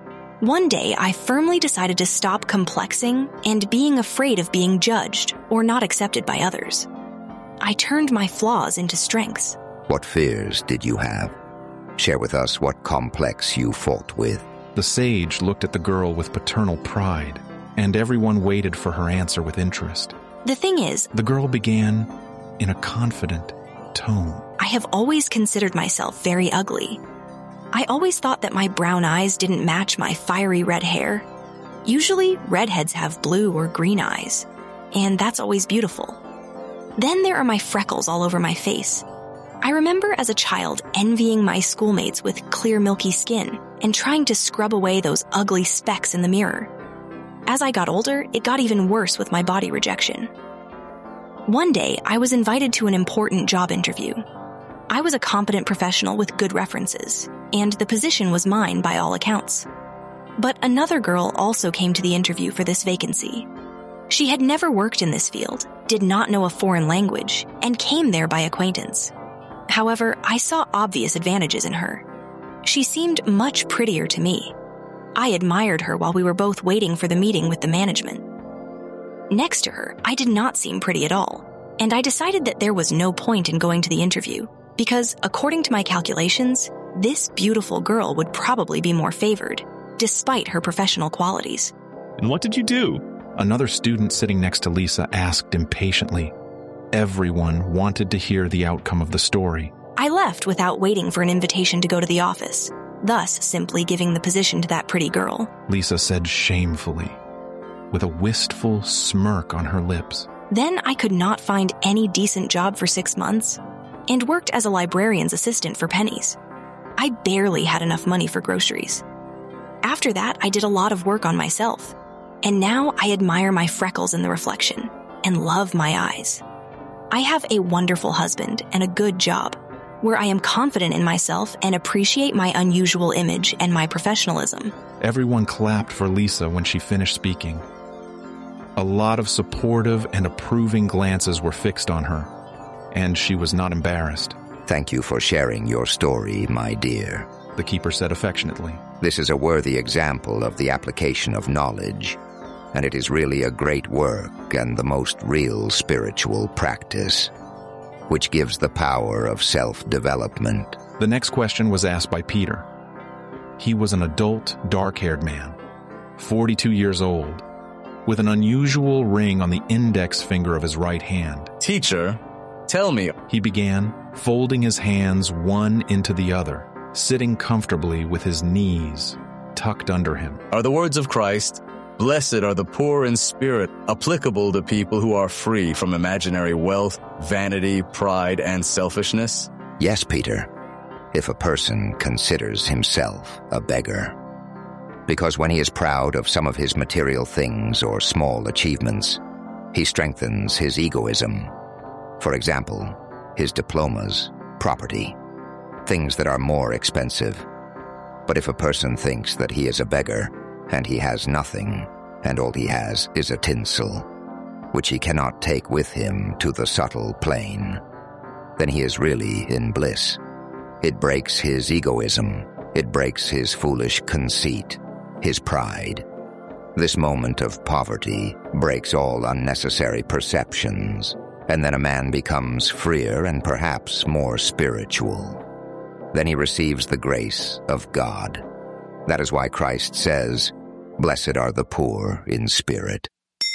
One day, I firmly decided to stop complexing and being afraid of being judged or not accepted by others. I turned my flaws into strengths. What fears did you have? Share with us what complex you fought with. The sage looked at the girl with paternal pride, and everyone waited for her answer with interest. The thing is, the girl began in a confident tone. I have always considered myself very ugly. I always thought that my brown eyes didn't match my fiery red hair. Usually, redheads have blue or green eyes, and that's always beautiful. Then there are my freckles all over my face. I remember as a child envying my schoolmates with clear milky skin and trying to scrub away those ugly specks in the mirror. As I got older, it got even worse with my body rejection. One day, I was invited to an important job interview. I was a competent professional with good references, and the position was mine by all accounts. But another girl also came to the interview for this vacancy. She had never worked in this field, did not know a foreign language, and came there by acquaintance. However, I saw obvious advantages in her. She seemed much prettier to me. I admired her while we were both waiting for the meeting with the management. Next to her, I did not seem pretty at all, and I decided that there was no point in going to the interview because, according to my calculations, this beautiful girl would probably be more favored, despite her professional qualities. And what did you do? Another student sitting next to Lisa asked impatiently. Everyone wanted to hear the outcome of the story. I left without waiting for an invitation to go to the office, thus simply giving the position to that pretty girl. Lisa said shamefully, with a wistful smirk on her lips. Then I could not find any decent job for six months and worked as a librarian's assistant for pennies. I barely had enough money for groceries. After that, I did a lot of work on myself, and now I admire my freckles in the reflection and love my eyes. I have a wonderful husband and a good job, where I am confident in myself and appreciate my unusual image and my professionalism. Everyone clapped for Lisa when she finished speaking. A lot of supportive and approving glances were fixed on her, and she was not embarrassed. Thank you for sharing your story, my dear, the keeper said affectionately. This is a worthy example of the application of knowledge, and it is really a great work and the most real spiritual practice, which gives the power of self-development. The next question was asked by Peter. He was an adult, dark-haired man, forty-two years old, with an unusual ring on the index finger of his right hand. Teacher, tell me, he began, folding his hands one into the other, sitting comfortably with his knees tucked under him. Are the words of Christ, "Blessed are the poor in spirit," applicable to people who are free from imaginary wealth, vanity, pride, and selfishness? Yes, Peter, if a person considers himself a beggar. Because when he is proud of some of his material things or small achievements, he strengthens his egoism. For example, his diplomas, property, things that are more expensive. But if a person thinks that he is a beggar, and he has nothing, and all he has is a tinsel, which he cannot take with him to the subtle plane, then he is really in bliss. It breaks his egoism. It breaks his foolish conceit, his pride. This moment of poverty breaks all unnecessary perceptions, and then a man becomes freer and perhaps more spiritual. Then he receives the grace of God. That is why Christ says, "Blessed are the poor in spirit."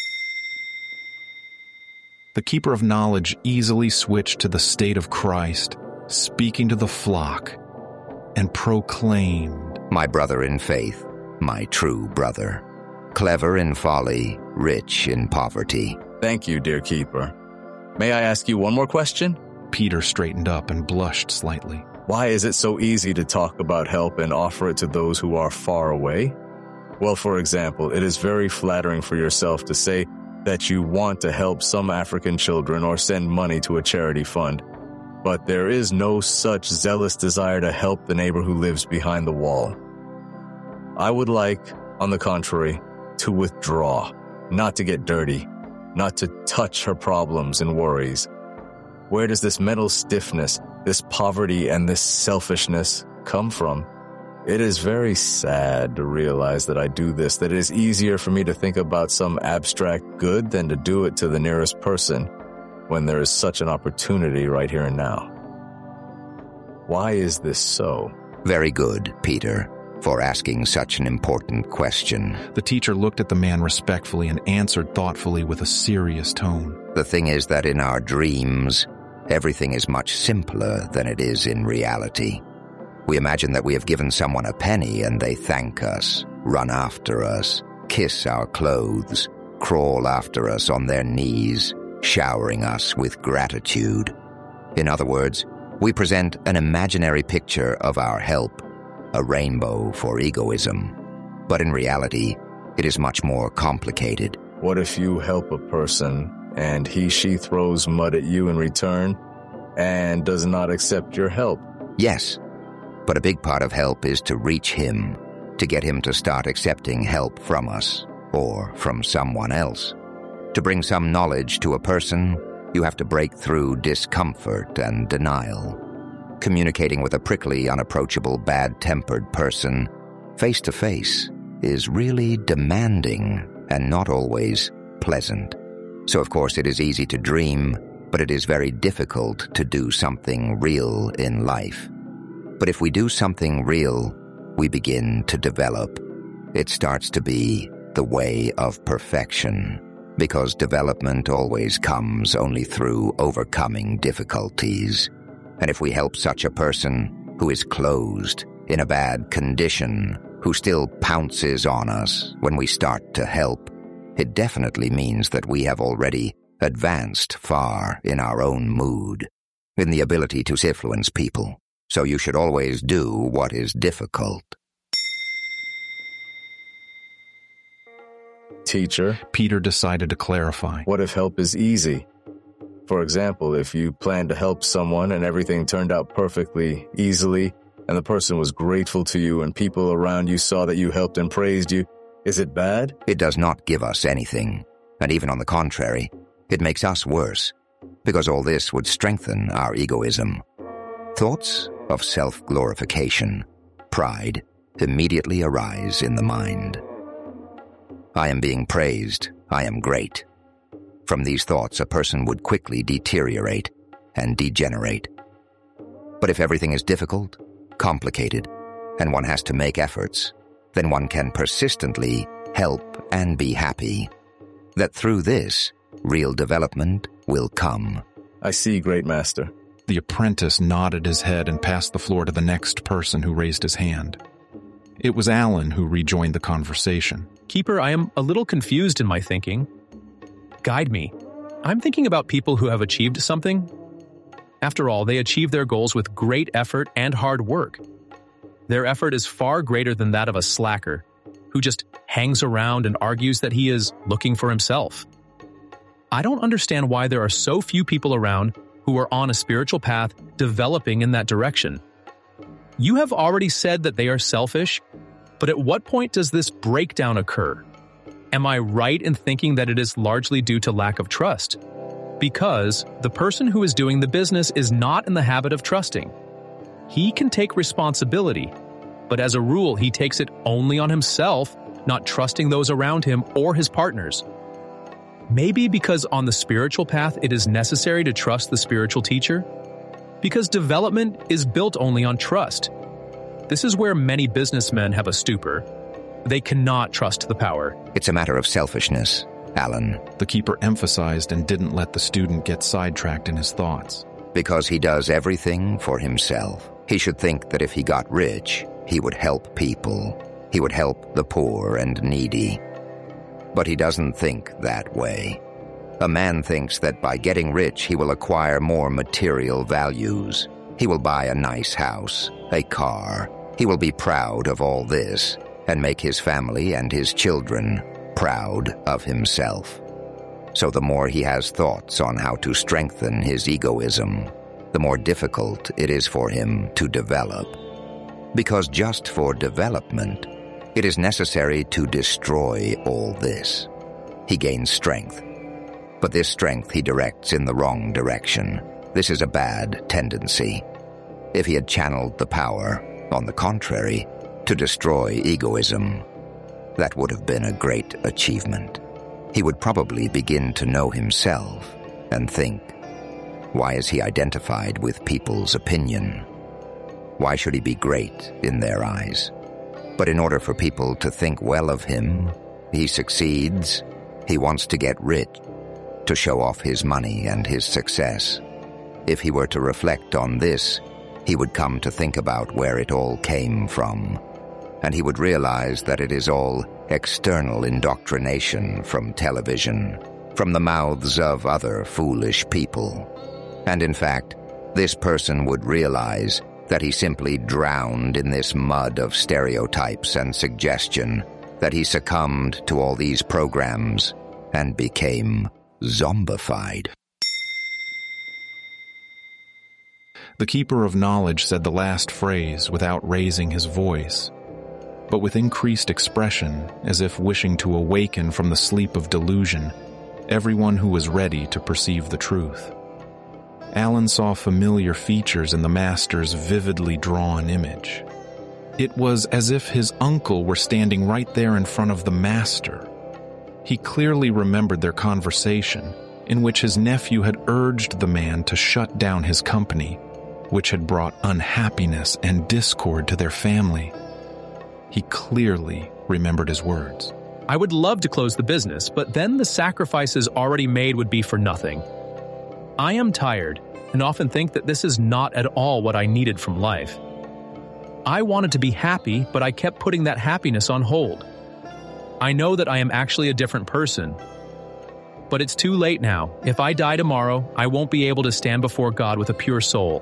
The keeper of knowledge easily switched to the state of Christ, speaking to the flock, and proclaimed, "My brother in faith, my true brother, clever in folly, rich in poverty." Thank you, dear keeper. May I ask you one more question? Peter straightened up and blushed slightly. Why is it so easy to talk about help and offer it to those who are far away? Well, for example, it is very flattering for yourself to say that you want to help some African children or send money to a charity fund, but there is no such zealous desire to help the neighbor who lives behind the wall. I would like, on the contrary, to withdraw, not to get dirty, not to touch her problems and worries. Where does this mental stiffness, this poverty, and this selfishness come from? It is very sad to realize that I do this, that it is easier for me to think about some abstract good than to do it to the nearest person when there is such an opportunity right here and now. Why is this so? Very good, Peter, for asking such an important question. The teacher looked at the man respectfully and answered thoughtfully with a serious tone. The thing is that in our dreams, everything is much simpler than it is in reality. We imagine that we have given someone a penny and they thank us, run after us, kiss our clothes, crawl after us on their knees, showering us with gratitude. In other words, we present an imaginary picture of our help, a rainbow for egoism. But in reality, it is much more complicated. What if you help a person and he, she throws mud at you in return and does not accept your help? Yes, but a big part of help is to reach him, to get him to start accepting help from us or from someone else. To bring some knowledge to a person, you have to break through discomfort and denial. Communicating with a prickly, unapproachable, bad-tempered person face to face is really demanding and not always pleasant. So of course it is easy to dream, but it is very difficult to do something real in life. But if we do something real, we begin to develop. It starts to be the way of perfection, because development always comes only through overcoming difficulties. And if we help such a person who is closed, in a bad condition, who still pounces on us when we start to help, it definitely means that we have already advanced far in our own mood, in the ability to influence people. So you should always do what is difficult. Teacher, Peter decided to clarify. What if help is easy? For example, if you planned to help someone and everything turned out perfectly, easily, and the person was grateful to you and people around you saw that you helped and praised you, is it bad? It does not give us anything, and even on the contrary, it makes us worse, because all this would strengthen our egoism. Thoughts of self-glorification, pride, immediately arise in the mind. I am being praised, I am great. From these thoughts, a person would quickly deteriorate and degenerate. But if everything is difficult, complicated, and one has to make efforts, then one can persistently help and be happy. That through this, real development will come. I see, great master. The apprentice nodded his head and passed the floor to the next person who raised his hand. It was Alan who rejoined the conversation. Keeper, I am a little confused in my thinking. Guide me. I'm thinking about people who have achieved something. After all, they achieve their goals with great effort and hard work. Their effort is far greater than that of a slacker, who just hangs around and argues that he is looking for himself. I don't understand why there are so few people around who are on a spiritual path developing in that direction. You have already said that they are selfish, but at what point does this breakdown occur? Am I right in thinking that it is largely due to lack of trust? Because the person who is doing the business is not in the habit of trusting. He can take responsibility, but as a rule, he takes it only on himself, not trusting those around him or his partners. Maybe because on the spiritual path it is necessary to trust the spiritual teacher? Because development is built only on trust. This is where many businessmen have a stupor. They cannot trust the power. It's a matter of selfishness, Alan. The keeper emphasized and didn't let the student get sidetracked in his thoughts. Because he does everything for himself. He should think that if he got rich, he would help people. He would help the poor and needy. But he doesn't think that way. A man thinks that by getting rich, he will acquire more material values. He will buy a nice house, a car. He will be proud of all this and make his family and his children proud of himself. So the more he has thoughts on how to strengthen his egoism, the more difficult it is for him to develop. Because just for development, it is necessary to destroy all this. He gains strength, but this strength he directs in the wrong direction. This is a bad tendency. If he had channeled the power, on the contrary, to destroy egoism, that would have been a great achievement. He would probably begin to know himself and think, why is he identified with people's opinion? Why should he be great in their eyes? But in order for people to think well of him, he succeeds. He wants to get rich, to show off his money and his success. If he were to reflect on this, he would come to think about where it all came from, and he would realize that it is all external indoctrination from television, from the mouths of other foolish people. And in fact, this person would realize that he simply drowned in this mud of stereotypes and suggestion, that he succumbed to all these programs and became zombified. The keeper of knowledge said the last phrase without raising his voice. but with increased expression, as if wishing to awaken from the sleep of delusion everyone who was ready to perceive the truth. Alan saw familiar features in the master's vividly drawn image. It was as if his uncle were standing right there in front of the master. He clearly remembered their conversation, in which his nephew had urged the man to shut down his company, which had brought unhappiness and discord to their family. He clearly remembered his words. I would love to close the business, but then the sacrifices already made would be for nothing. I am tired and often think that this is not at all what I needed from life. I wanted to be happy, but I kept putting that happiness on hold. I know that I am actually a different person. But it's too late now. If I die tomorrow, I won't be able to stand before God with a pure soul.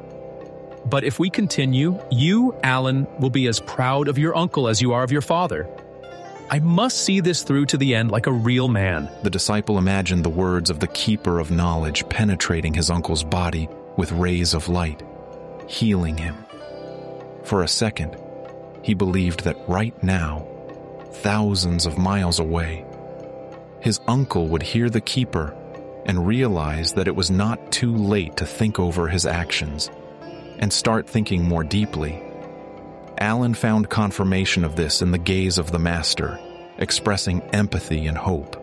But if we continue, you, Alan, will be as proud of your uncle as you are of your father. I must see this through to the end like a real man. The disciple imagined the words of the keeper of knowledge penetrating his uncle's body with rays of light, healing him. For a second, he believed that right now, thousands of miles away, his uncle would hear the keeper and realize that it was not too late to think over his actions and start thinking more deeply. Alan found confirmation of this in the gaze of the master, expressing empathy and hope.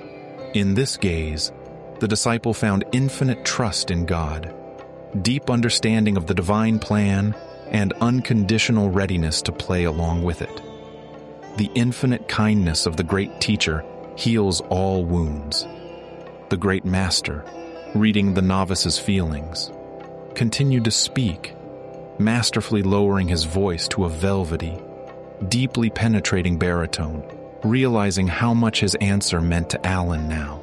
In this gaze, the disciple found infinite trust in God, deep understanding of the divine plan, and unconditional readiness to play along with it. The infinite kindness of the great teacher heals all wounds. The great master, reading the novice's feelings, continued to speak, masterfully lowering his voice to a velvety, deeply penetrating baritone, realizing how much his answer meant to Alan now.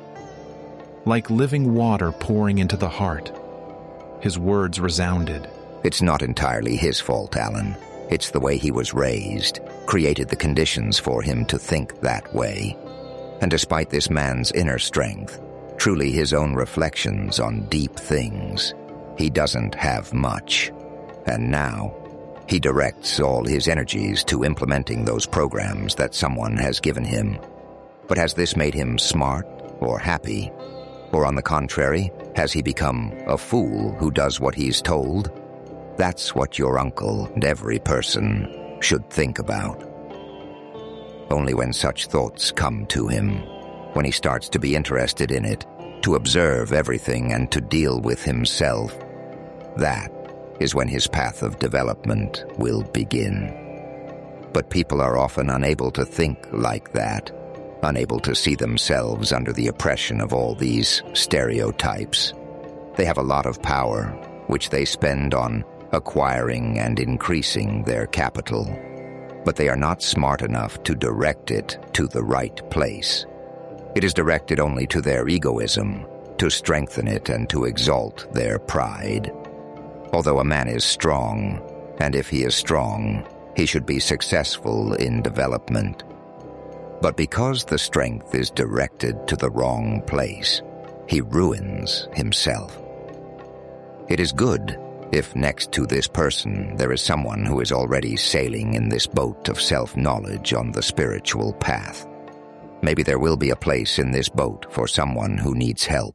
Like living water pouring into the heart, his words resounded. It's not entirely his fault, Alan. It's the way he was raised, created the conditions for him to think that way. And despite this man's inner strength, truly his own reflections on deep things, he doesn't have much. And now, he directs all his energies to implementing those programs that someone has given him. But has this made him smart or happy? Or on the contrary, has he become a fool who does what he's told? That's what your uncle and every person should think about. Only when such thoughts come to him, when he starts to be interested in it, to observe everything and to deal with himself, that is when his path of development will begin. But people are often unable to think like that, unable to see themselves under the oppression of all these stereotypes. They have a lot of power, which they spend on acquiring and increasing their capital, but they are not smart enough to direct it to the right place. It is directed only to their egoism, to strengthen it and to exalt their pride. Although a man is strong, and if he is strong, he should be successful in development. But because the strength is directed to the wrong place, he ruins himself. It is good if next to this person there is someone who is already sailing in this boat of self-knowledge on the spiritual path. Maybe there will be a place in this boat for someone who needs help.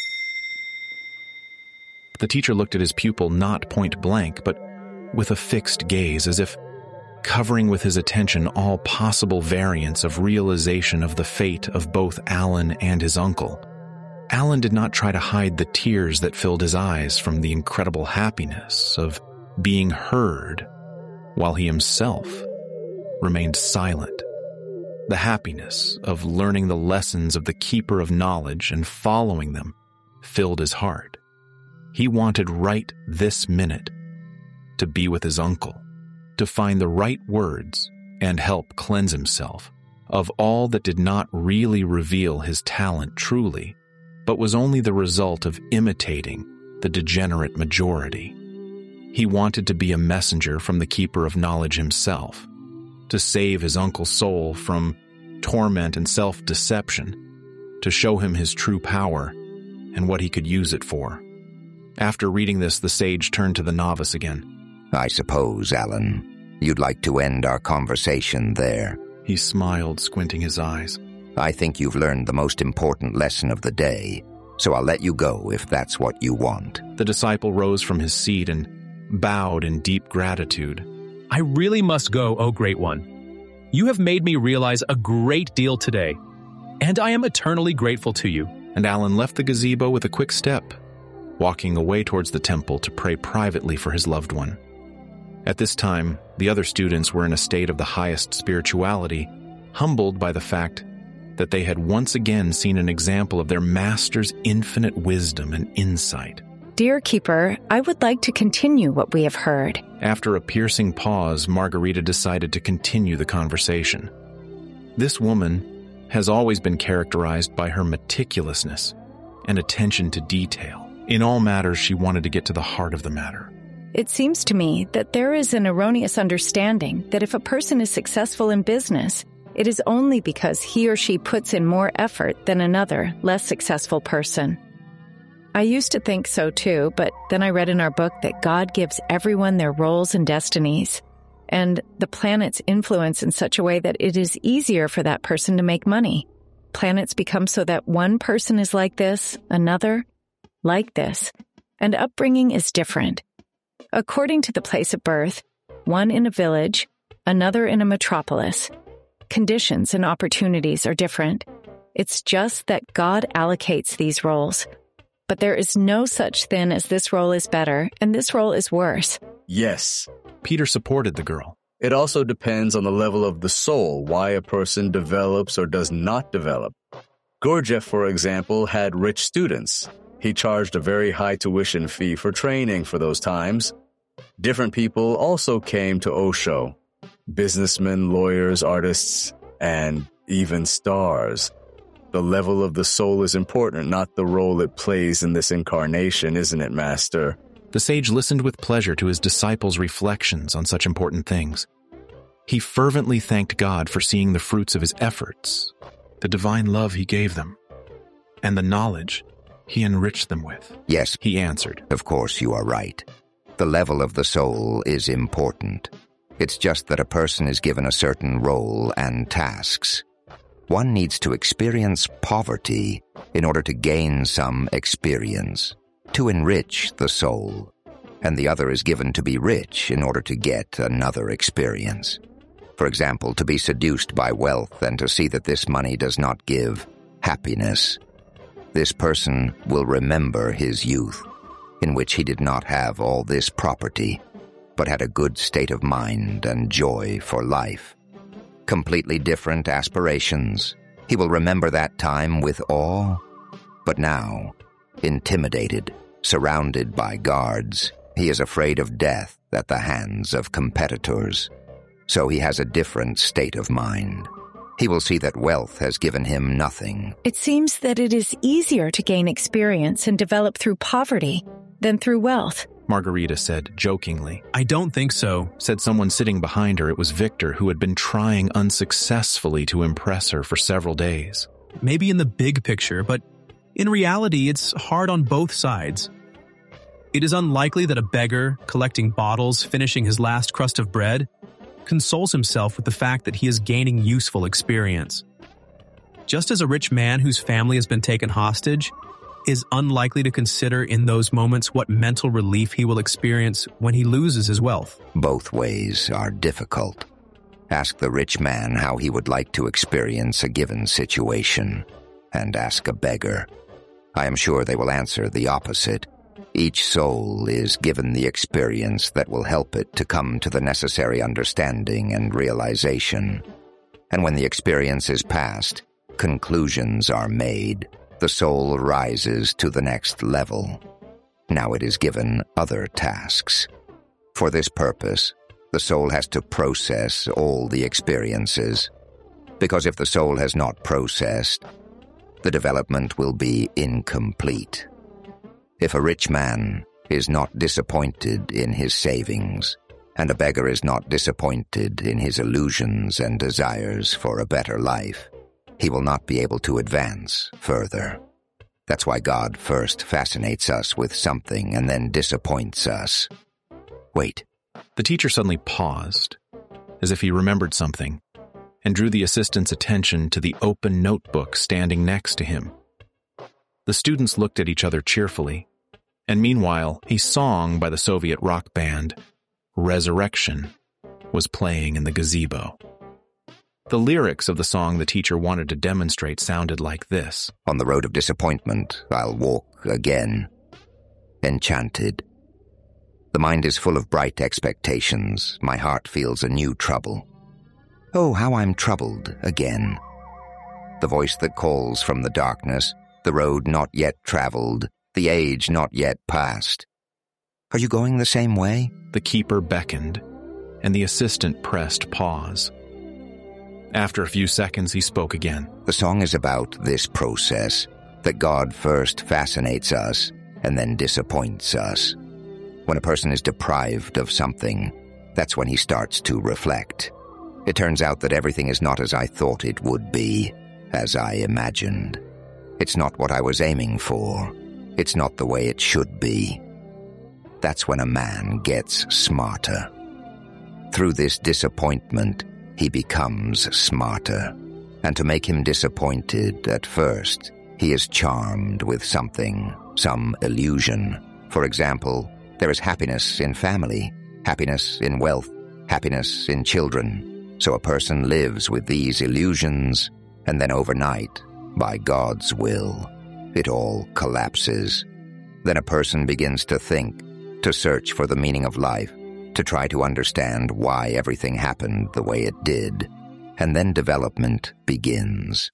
The teacher looked at his pupil not point blank, but with a fixed gaze, as if covering with his attention all possible variants of realization of the fate of both Alan and his uncle. Alan did not try to hide the tears that filled his eyes from the incredible happiness of being heard, while he himself remained silent. The happiness of learning the lessons of the keeper of knowledge and following them filled his heart. He wanted right this minute to be with his uncle, to find the right words and help cleanse himself of all that did not really reveal his talent truly, but was only the result of imitating the degenerate majority. He wanted to be a messenger from the keeper of knowledge himself, to save his uncle's soul from torment and self-deception, to show him his true power and what he could use it for. After reading this, the sage turned to the novice again. I suppose, Alan, You'd like to end our conversation there. He smiled, squinting his eyes. I think you've learned the most important lesson of the day, so I'll let you go if that's what you want. The disciple rose from his seat and bowed in deep gratitude. I really must go, O Great One. You have made me realize a great deal today, and I am eternally grateful to you. And Alan left the gazebo with a quick step, walking away towards the temple to pray privately for his loved one. At this time, the other students were in a state of the highest spirituality, humbled by the fact that they had once again seen an example of their master's infinite wisdom and insight. Dear Keeper, I would like to continue what we have heard. After a piercing pause, Margarita decided to continue the conversation. This woman has always been characterized by her meticulousness and attention to detail. In all matters, she wanted to get to the heart of the matter. It seems to me that there is an erroneous understanding that if a person is successful in business, it is only because he or she puts in more effort than another, less successful person. I used to think so too, but then I read in our book that God gives everyone their roles and destinies, and the planets influence in such a way that it is easier for that person to make money. Planets become so that one person is like this, another like this, and upbringing is different. According to the place of birth, one in a village, another in a metropolis, conditions and opportunities are different. It's just that God allocates these roles. But there is no such thing as this role is better and this role is worse. Yes. Peter supported the girl. It also depends on the level of the soul, why a person develops or does not develop. Gurdjieff, for example, had rich students. He charged a very high tuition fee for training for those times. Different people also came to Osho. Businessmen, lawyers, artists, and even stars. The level of the soul is important, not the role it plays in this incarnation, isn't it, Master? The sage listened with pleasure to his disciples' reflections on such important things. He fervently thanked God for seeing the fruits of his efforts, the divine love he gave them, and the knowledge he enriched them with. Yes, he answered. Of course you are right. The level of the soul is important. It's just that a person is given a certain role and tasks. One needs to experience poverty in order to gain some experience, to enrich the soul, and the other is given to be rich in order to get another experience. For example, to be seduced by wealth and to see that this money does not give happiness. This person will remember his youth, in which he did not have all this property, but had a good state of mind and joy for life. Completely different aspirations. He will remember that time with awe, but now, intimidated, surrounded by guards, he is afraid of death at the hands of competitors. So he has a different state of mind. He will see that wealth has given him nothing. It seems that it is easier to gain experience and develop through poverty than through wealth. Margarita said jokingly. I don't think so, said someone sitting behind her. It was Victor, who had been trying unsuccessfully to impress her for several days. Maybe in the big picture, but in reality, it's hard on both sides. It is unlikely that a beggar, collecting bottles, finishing his last crust of bread, consoles himself with the fact that he is gaining useful experience. Just as a rich man whose family has been taken hostage is unlikely to consider in those moments what mental relief he will experience when he loses his wealth. Both ways are difficult. Ask the rich man how he would like to experience a given situation, and ask a beggar. I am sure they will answer the opposite. Each soul is given the experience that will help it to come to the necessary understanding and realization. And when the experience is past, conclusions are made. The soul rises to the next level. Now it is given other tasks. For this purpose, the soul has to process all the experiences, because if the soul has not processed, the development will be incomplete. If a rich man is not disappointed in his savings, and a beggar is not disappointed in his illusions and desires for a better life, he will not be able to advance further. That's why God first fascinates us with something and then disappoints us. Wait. The teacher suddenly paused as if he remembered something, and drew the assistant's attention to the open notebook standing next to him. The students looked at each other cheerfully, and meanwhile, a song by the Soviet rock band, Resurrection, was playing in the gazebo. The lyrics of the song the teacher wanted to demonstrate sounded like this. On the road of disappointment, I'll walk again, enchanted. The mind is full of bright expectations. My heart feels a new trouble. Oh, how I'm troubled again. The voice that calls from the darkness, the road not yet traveled, the age not yet past. Are you going the same way? The keeper beckoned, and the assistant pressed pause. After a few seconds, he spoke again. The song is about this process, that God first fascinates us and then disappoints us. When a person is deprived of something, that's when he starts to reflect. It turns out that everything is not as I thought it would be, as I imagined. It's not what I was aiming for. It's not the way it should be. That's when a man gets smarter. Through this disappointment, he becomes smarter. And to make him disappointed at first, he is charmed with something, some illusion. For example, there is happiness in family, happiness in wealth, happiness in children. So a person lives with these illusions, and then overnight, by God's will, it all collapses. Then a person begins to think, to search for the meaning of life, to try to understand why everything happened the way it did, and then development begins.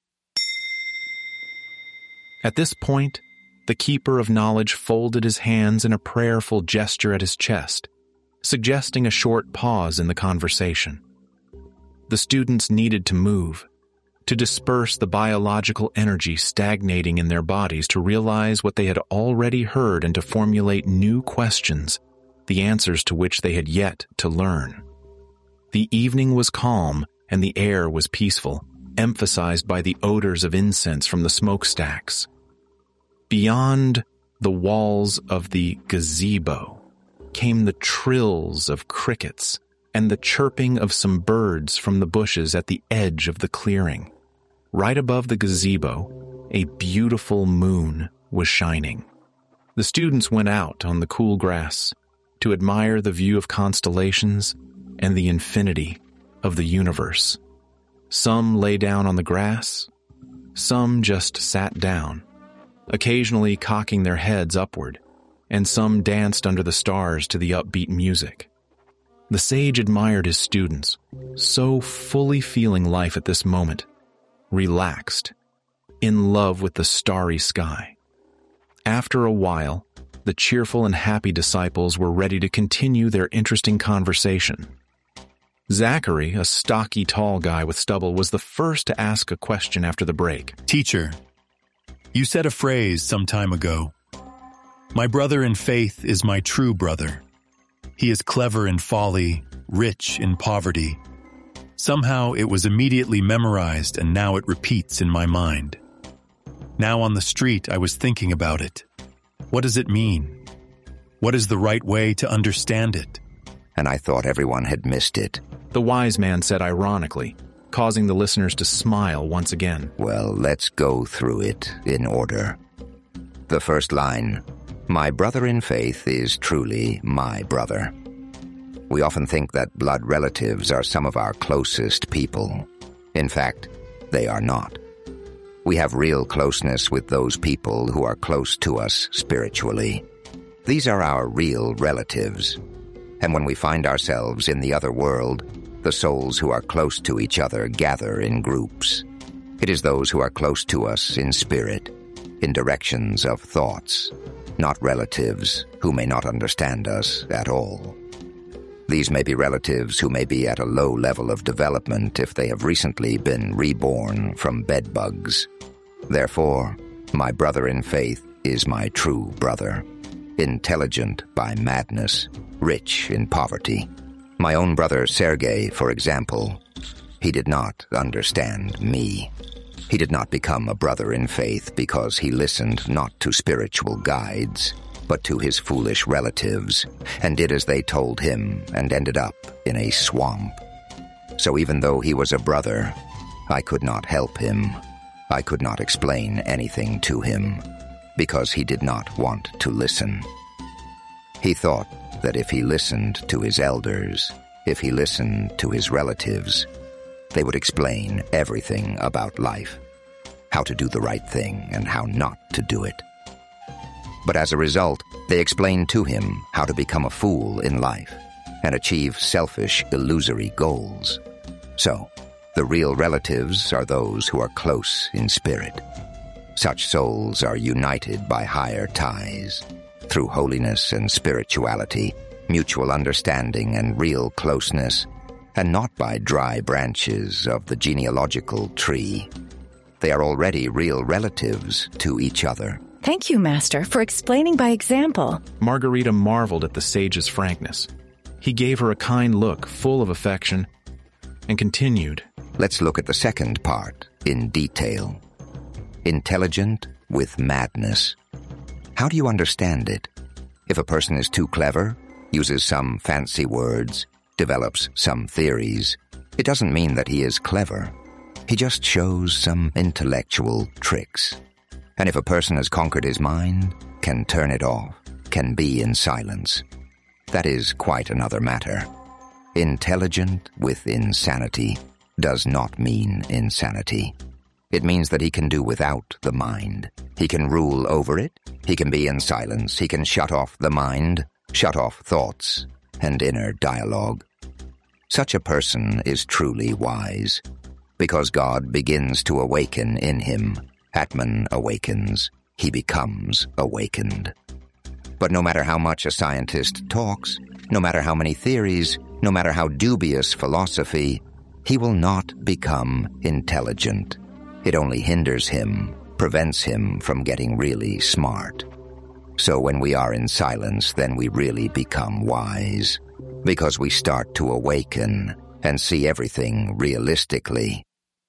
At this point, the keeper of knowledge folded his hands in a prayerful gesture at his chest, suggesting a short pause in the conversation. The students needed to move, to disperse the biological energy stagnating in their bodies, to realize what they had already heard and to formulate new questions, the answers to which they had yet to learn. The evening was calm and the air was peaceful, emphasized by the odors of incense from the smokestacks. Beyond the walls of the gazebo came the trills of crickets and the chirping of some birds from the bushes at the edge of the clearing. Right above the gazebo, a beautiful moon was shining. The students went out on the cool grass to admire the view of constellations and the infinity of the universe. Some lay down on the grass, some just sat down, occasionally cocking their heads upward, and some danced under the stars to the upbeat music. The sage admired his students, so fully feeling life at this moment, relaxed, in love with the starry sky. After a while, the cheerful and happy disciples were ready to continue their interesting conversation. Zachary, a stocky, tall guy with stubble, was the first to ask a question after the break. Teacher, you said a phrase some time ago. My brother in faith is my true brother. He is clever in folly, rich in poverty. Somehow it was immediately memorized and now it repeats in my mind. Now on the street I was thinking about it. What does it mean? What is the right way to understand it? And I thought everyone had missed it. The wise man said ironically, causing the listeners to smile once again. Well, let's go through it in order. The first line, my brother in faith is truly my brother. We often think that blood relatives are some of our closest people. In fact, they are not. We have real closeness with those people who are close to us spiritually. These are our real relatives. And when we find ourselves in the other world, the souls who are close to each other gather in groups. It is those who are close to us in spirit, in directions of thoughts, not relatives who may not understand us at all. These may be relatives who may be at a low level of development if they have recently been reborn from bedbugs. Therefore, my brother in faith is my true brother, intelligent by madness, rich in poverty. My own brother Sergei, for example, he did not understand me. He did not become a brother in faith because he listened not to spiritual guides, but to his foolish relatives, and did as they told him, and ended up in a swamp. So even though he was a brother, I could not help him. I could not explain anything to him, because he did not want to listen. He thought that if he listened to his elders, if he listened to his relatives, they would explain everything about life, how to do the right thing and how not to do it. But as a result, they explained to him how to become a fool in life and achieve selfish, illusory goals. So, the real relatives are those who are close in spirit. Such souls are united by higher ties, through holiness and spirituality, mutual understanding and real closeness, and not by dry branches of the genealogical tree. They are already real relatives to each other. Thank you, Master, for explaining by example. Margarita marveled at the sage's frankness. He gave her a kind look full of affection and continued. Let's look at the second part in detail. Intelligent with madness. How do you understand it? If a person is too clever, uses some fancy words, develops some theories, it doesn't mean that he is clever. He just shows some intellectual tricks. And if a person has conquered his mind, can turn it off, can be in silence, that is quite another matter. Intelligent with insanity does not mean insanity. It means that he can do without the mind. He can rule over it, he can be in silence, he can shut off the mind, shut off thoughts and inner dialogue. Such a person is truly wise, because God begins to awaken in him. Atman awakens, he becomes awakened. But no matter how much a scientist talks, no matter how many theories, no matter how dubious philosophy, he will not become intelligent. It only hinders him, prevents him from getting really smart. So when we are in silence, then we really become wise, because we start to awaken and see everything realistically.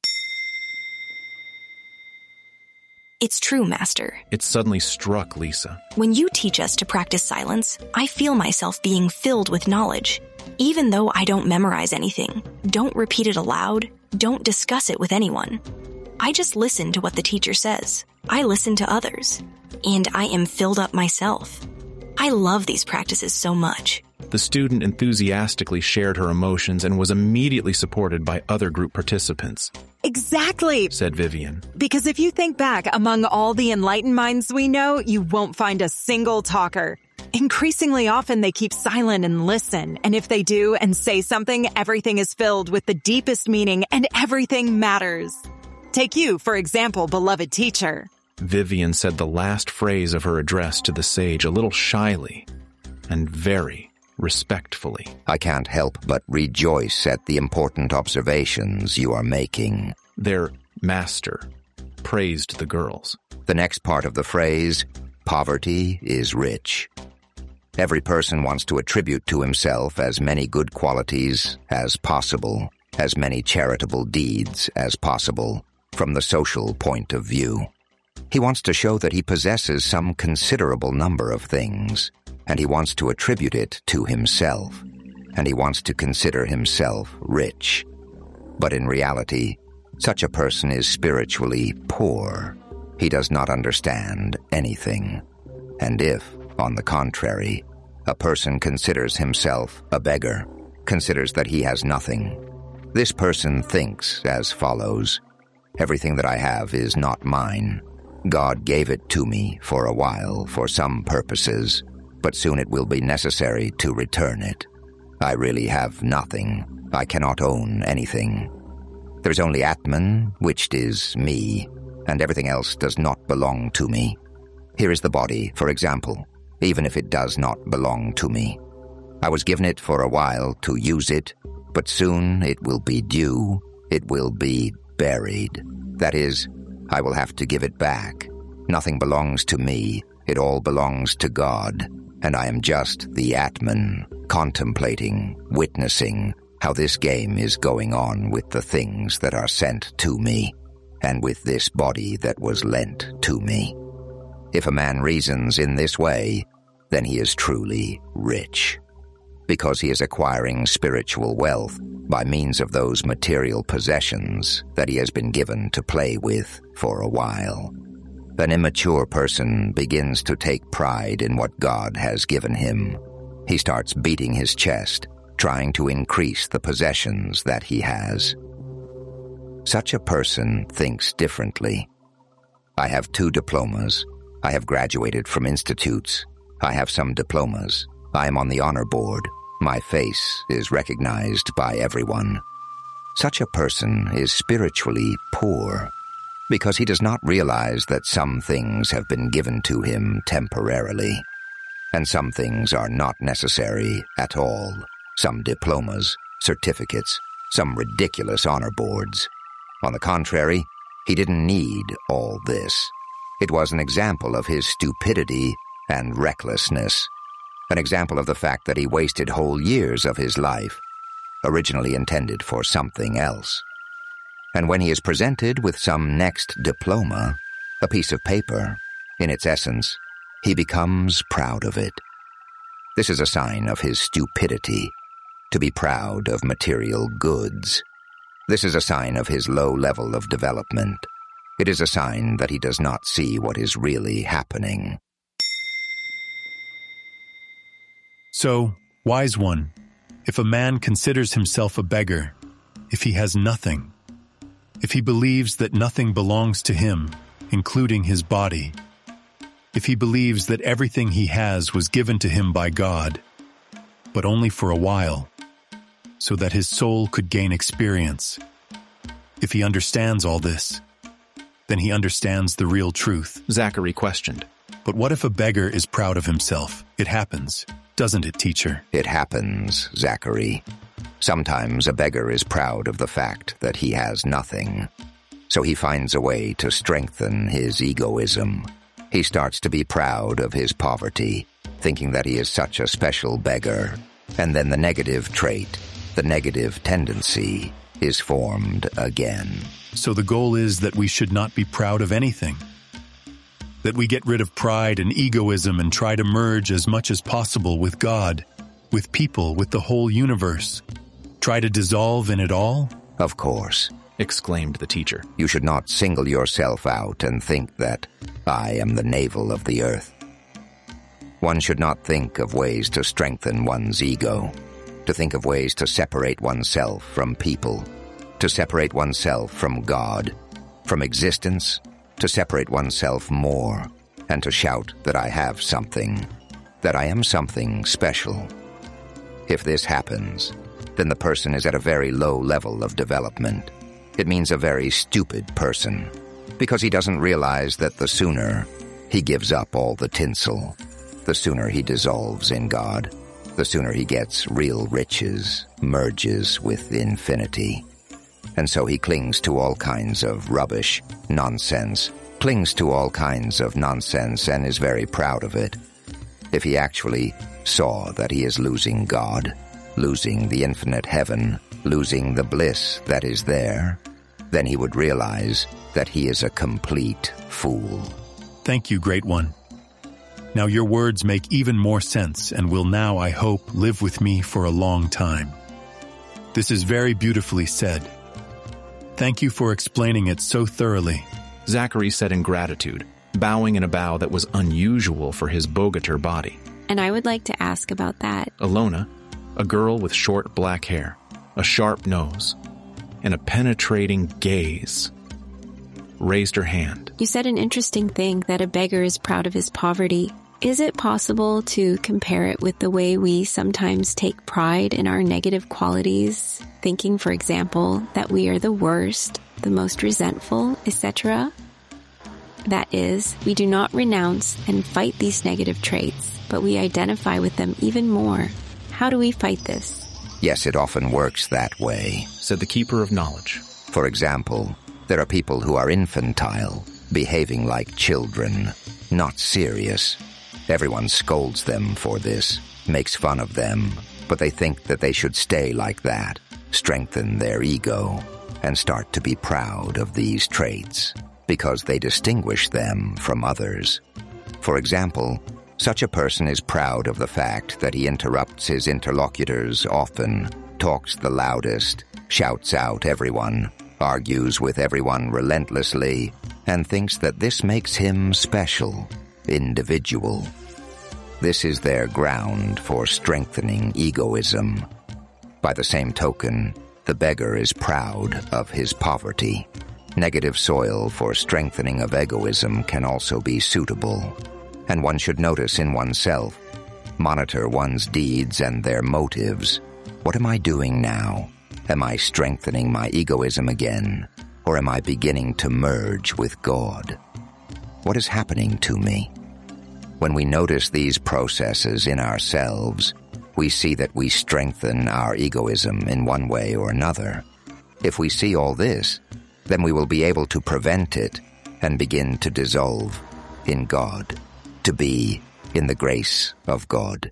It's true, Master. It suddenly struck Lisa. When you teach us to practice silence, I feel myself being filled with knowledge. Even though I don't memorize anything, don't repeat it aloud, don't discuss it with anyone. I just listen to what the teacher says. I listen to others. And I am filled up myself. I love these practices so much. The student enthusiastically shared her emotions and was immediately supported by other group participants. Exactly, said Vivian. Because if you think back, among all the enlightened minds we know, you won't find a single talker. Increasingly often they keep silent and listen, and if they do and say something, everything is filled with the deepest meaning and everything matters. Take you, for example, beloved teacher. Vivian said the last phrase of her address to the sage a little shyly and very respectfully. I can't help but rejoice at the important observations you are making. Their master praised the girls. The next part of the phrase, poverty is rich. Every person wants to attribute to himself as many good qualities as possible, as many charitable deeds as possible, from the social point of view. He wants to show that he possesses some considerable number of things, and he wants to attribute it to himself, and he wants to consider himself rich. But in reality, such a person is spiritually poor. He does not understand anything. And if, on the contrary, a person considers himself a beggar, considers that he has nothing, this person thinks as follows: everything that I have is not mine. God gave it to me for a while for some purposes, but soon it will be necessary to return it. I really have nothing. I cannot own anything. There's only Atman, which is me, and everything else does not belong to me. Here is the body, for example, even if it does not belong to me. I was given it for a while to use it, but soon it will be due, it will be buried. That is, I will have to give it back. Nothing belongs to me, it all belongs to God, and I am just the Atman, contemplating, witnessing how this game is going on with the things that are sent to me, and with this body that was lent to me. If a man reasons in this way, then he is truly rich. because he is acquiring spiritual wealth by means of those material possessions that he has been given to play with for a while. An immature person begins to take pride in what God has given him. He starts beating his chest, trying to increase the possessions that he has. Such a person thinks differently. I have two diplomas. I have graduated from institutes. I have some diplomas. I am on the honor board. My face is recognized by everyone. Such a person is spiritually poor because he does not realize that some things have been given to him temporarily, and some things are not necessary at all. Some diplomas, certificates, some ridiculous honor boards. On the contrary, he didn't need all this. It was an example of his stupidity and recklessness, an example of the fact that he wasted whole years of his life, originally intended for something else. And when he is presented with some next diploma, a piece of paper, in its essence, he becomes proud of it. This is a sign of his stupidity, to be proud of material goods. This is a sign of his low level of development. It is a sign that he does not see what is really happening. So, wise one, if a man considers himself a beggar, if he has nothing, if he believes that nothing belongs to him, including his body, if he believes that everything he has was given to him by God, but only for a while, so that his soul could gain experience, if he understands all this, then he understands the real truth. Zachary questioned. But what if a beggar is proud of himself? It happens, doesn't it, teacher? It happens, Zachary. Sometimes a beggar is proud of the fact that he has nothing, so he finds a way to strengthen his egoism. He starts to be proud of his poverty, thinking that he is such a special beggar, and then the negative trait, the negative tendency, is formed again. So the goal is that we should not be proud of anything. That we get rid of pride and egoism and try to merge as much as possible with God, with people, with the whole universe. Try to dissolve in it all? Of course, exclaimed the teacher. You should not single yourself out and think that I am the navel of the earth. One should not think of ways to strengthen one's ego, to think of ways to separate oneself from people, to separate oneself from God, from existence, to separate oneself more, and to shout that I have something, that I am something special. If this happens, then the person is at a very low level of development. It means a very stupid person, because he doesn't realize that the sooner he gives up all the tinsel, the sooner he dissolves in God, the sooner he gets real riches, merges with infinity. And so he clings to all kinds of rubbish, nonsense, clings to all kinds of nonsense and is very proud of it. If he actually saw that he is losing God, losing the infinite heaven, losing the bliss that is there, then he would realize that he is a complete fool. Thank you, Great One. Now your words make even more sense and will now, I hope, live with me for a long time. This is very beautifully said. Thank you for explaining it so thoroughly. Zachary said in gratitude, bowing in a bow that was unusual for his bogator body. And I would like to ask about that. Alona, a girl with short black hair, a sharp nose, and a penetrating gaze, raised her hand. You said an interesting thing that a beggar is proud of his poverty. Is it possible to compare it with the way we sometimes take pride in our negative qualities, thinking, for example, that we are the worst, the most resentful, et cetera? That is, we do not renounce and fight these negative traits, but we identify with them even more. How do we fight this? Yes, it often works that way, said the Keeper of Knowledge. For example, there are people who are infantile, behaving like children, not serious. Everyone scolds them for this, makes fun of them, but they think that they should stay like that, strengthen their ego, and start to be proud of these traits, because they distinguish them from others. For example, Such a person is proud of the fact that he interrupts his interlocutors often, talks the loudest, shouts out everyone, argues with everyone relentlessly, and thinks that this makes him special, individual. This is their ground for strengthening egoism. By the same token, the beggar is proud of his poverty. Negative soil for strengthening of egoism can also be suitable, and one should notice in oneself, monitor one's deeds and their motives. What am I doing now? Am I strengthening my egoism again, or am I beginning to merge with God? What is happening to me? When we notice these processes in ourselves, we see that we strengthen our egoism in one way or another. If we see all this, then we will be able to prevent it and begin to dissolve in God, to be in the grace of God.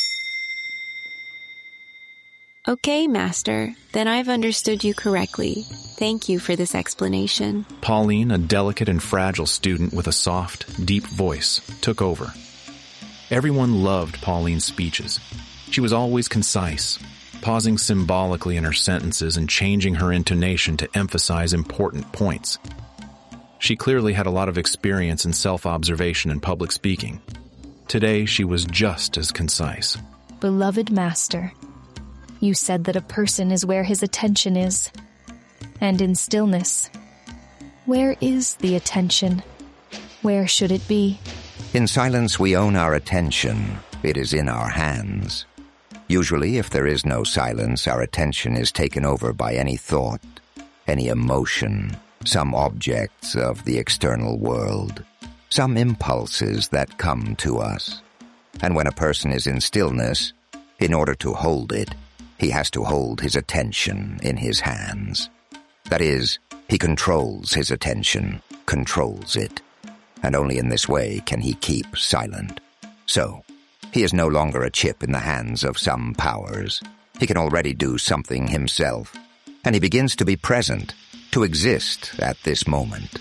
Okay, Master. Then I've understood you correctly. Thank you for this explanation. Pauline, a delicate and fragile student with a soft, deep voice, took over. Everyone loved Pauline's speeches. She was always concise, pausing symbolically in her sentences and changing her intonation to emphasize important points. She clearly had a lot of experience in self-observation and public speaking. Today, she was just as concise. Beloved Master, you said that a person is where his attention is, and in stillness. Where is the attention? Where should it be? In silence, we own our attention. It is in our hands. Usually, if there is no silence, our attention is taken over by any thought, any emotion, some objects of the external world, some impulses that come to us. And when a person is in stillness, in order to hold it, he has to hold his attention in his hands. That is, he controls his attention, controls it, and only in this way can he keep silent. So, he is no longer a chip in the hands of some powers. He can already do something himself, and he begins to be present, to exist at this moment.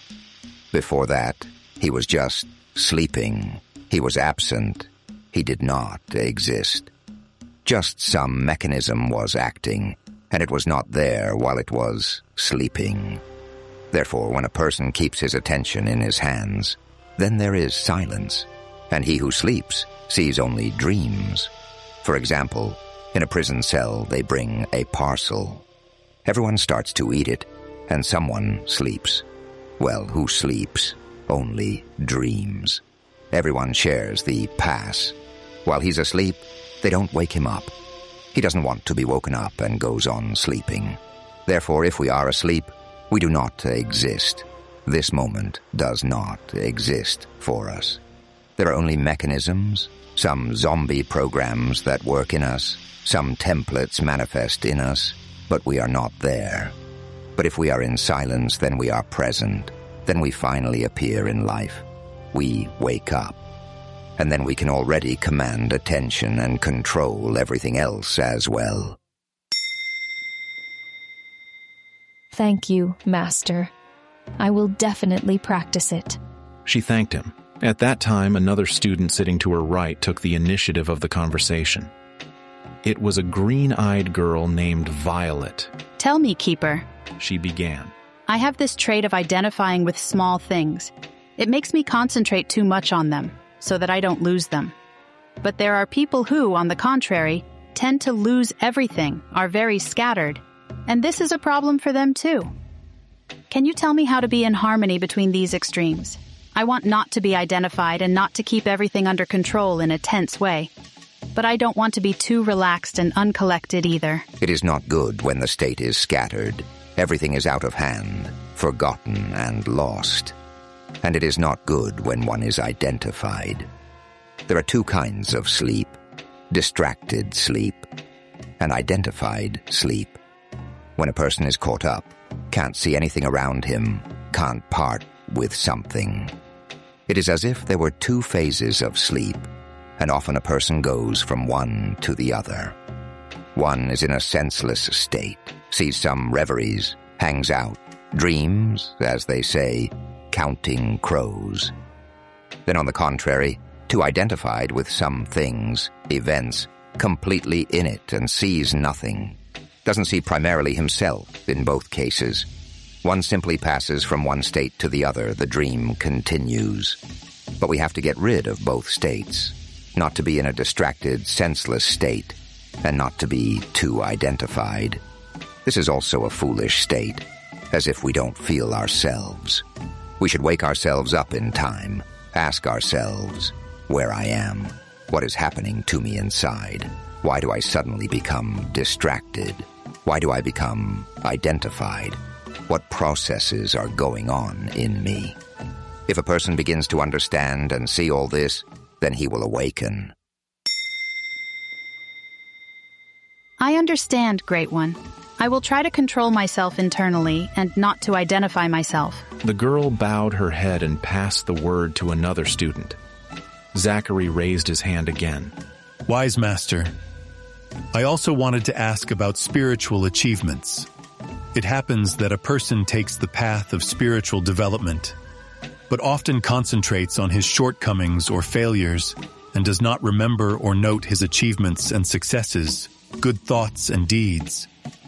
Before that, he was just sleeping. He was absent. He did not exist. Just some mechanism was acting, and it was not there while it was sleeping. Therefore, when a person keeps his attention in his hands, then there is silence, and he who sleeps sees only dreams. For example, in a prison cell, they bring a parcel. Everyone starts to eat it, and someone sleeps. Well, who sleeps? Only dreams. Everyone shares the pass. While he's asleep, they don't wake him up. He doesn't want to be woken up and goes on sleeping. Therefore, if we are asleep, we do not exist. This moment does not exist for us. There are only mechanisms, some zombie programs that work in us, some templates manifest in us, but we are not there. But if we are in silence, then we are present. Then we finally appear in life. We wake up. And then we can already command attention and control everything else as well. Thank you, Master. I will definitely practice it. She thanked him. At that time, another student sitting to her right took the initiative of the conversation. It was a green-eyed girl named Violet. Tell me, Keeper, she began. I have this trait of identifying with small things. It makes me concentrate too much on them, so that I don't lose them. But there are people who, on the contrary, tend to lose everything, are very scattered, and this is a problem for them too. Can you tell me how to be in harmony between these extremes? I want not to be identified and not to keep everything under control in a tense way. But I don't want to be too relaxed and uncollected either. It is not good when the state is scattered. Everything is out of hand, forgotten and lost. And it is not good when one is identified. There are two kinds of sleep: distracted sleep and identified sleep. When a person is caught up, can't see anything around him, can't part with something. It is as if there were two phases of sleep, and often a person goes from one to the other. One is in a senseless state, sees some reveries, hangs out, dreams, as they say, counting crows. Then on the contrary, too identified with some things, events, completely in it and sees nothing, doesn't see primarily himself in both cases. One simply passes from one state to the other, the dream continues. But we have to get rid of both states, not to be in a distracted, senseless state, and not to be too identified. This is also a foolish state, as if we don't feel ourselves. We should wake ourselves up in time, ask ourselves, where I am, what is happening to me inside, why do I suddenly become distracted, why do I become identified, what processes are going on in me. If a person begins to understand and see all this, then he will awaken. I understand, Great One. I will try to control myself internally and not to identify myself. The girl bowed her head and passed the word to another student. Zachary raised his hand again. Wise Master, I also wanted to ask about spiritual achievements. It happens that a person takes the path of spiritual development, but often concentrates on his shortcomings or failures and does not remember or note his achievements and successes, good thoughts and deeds.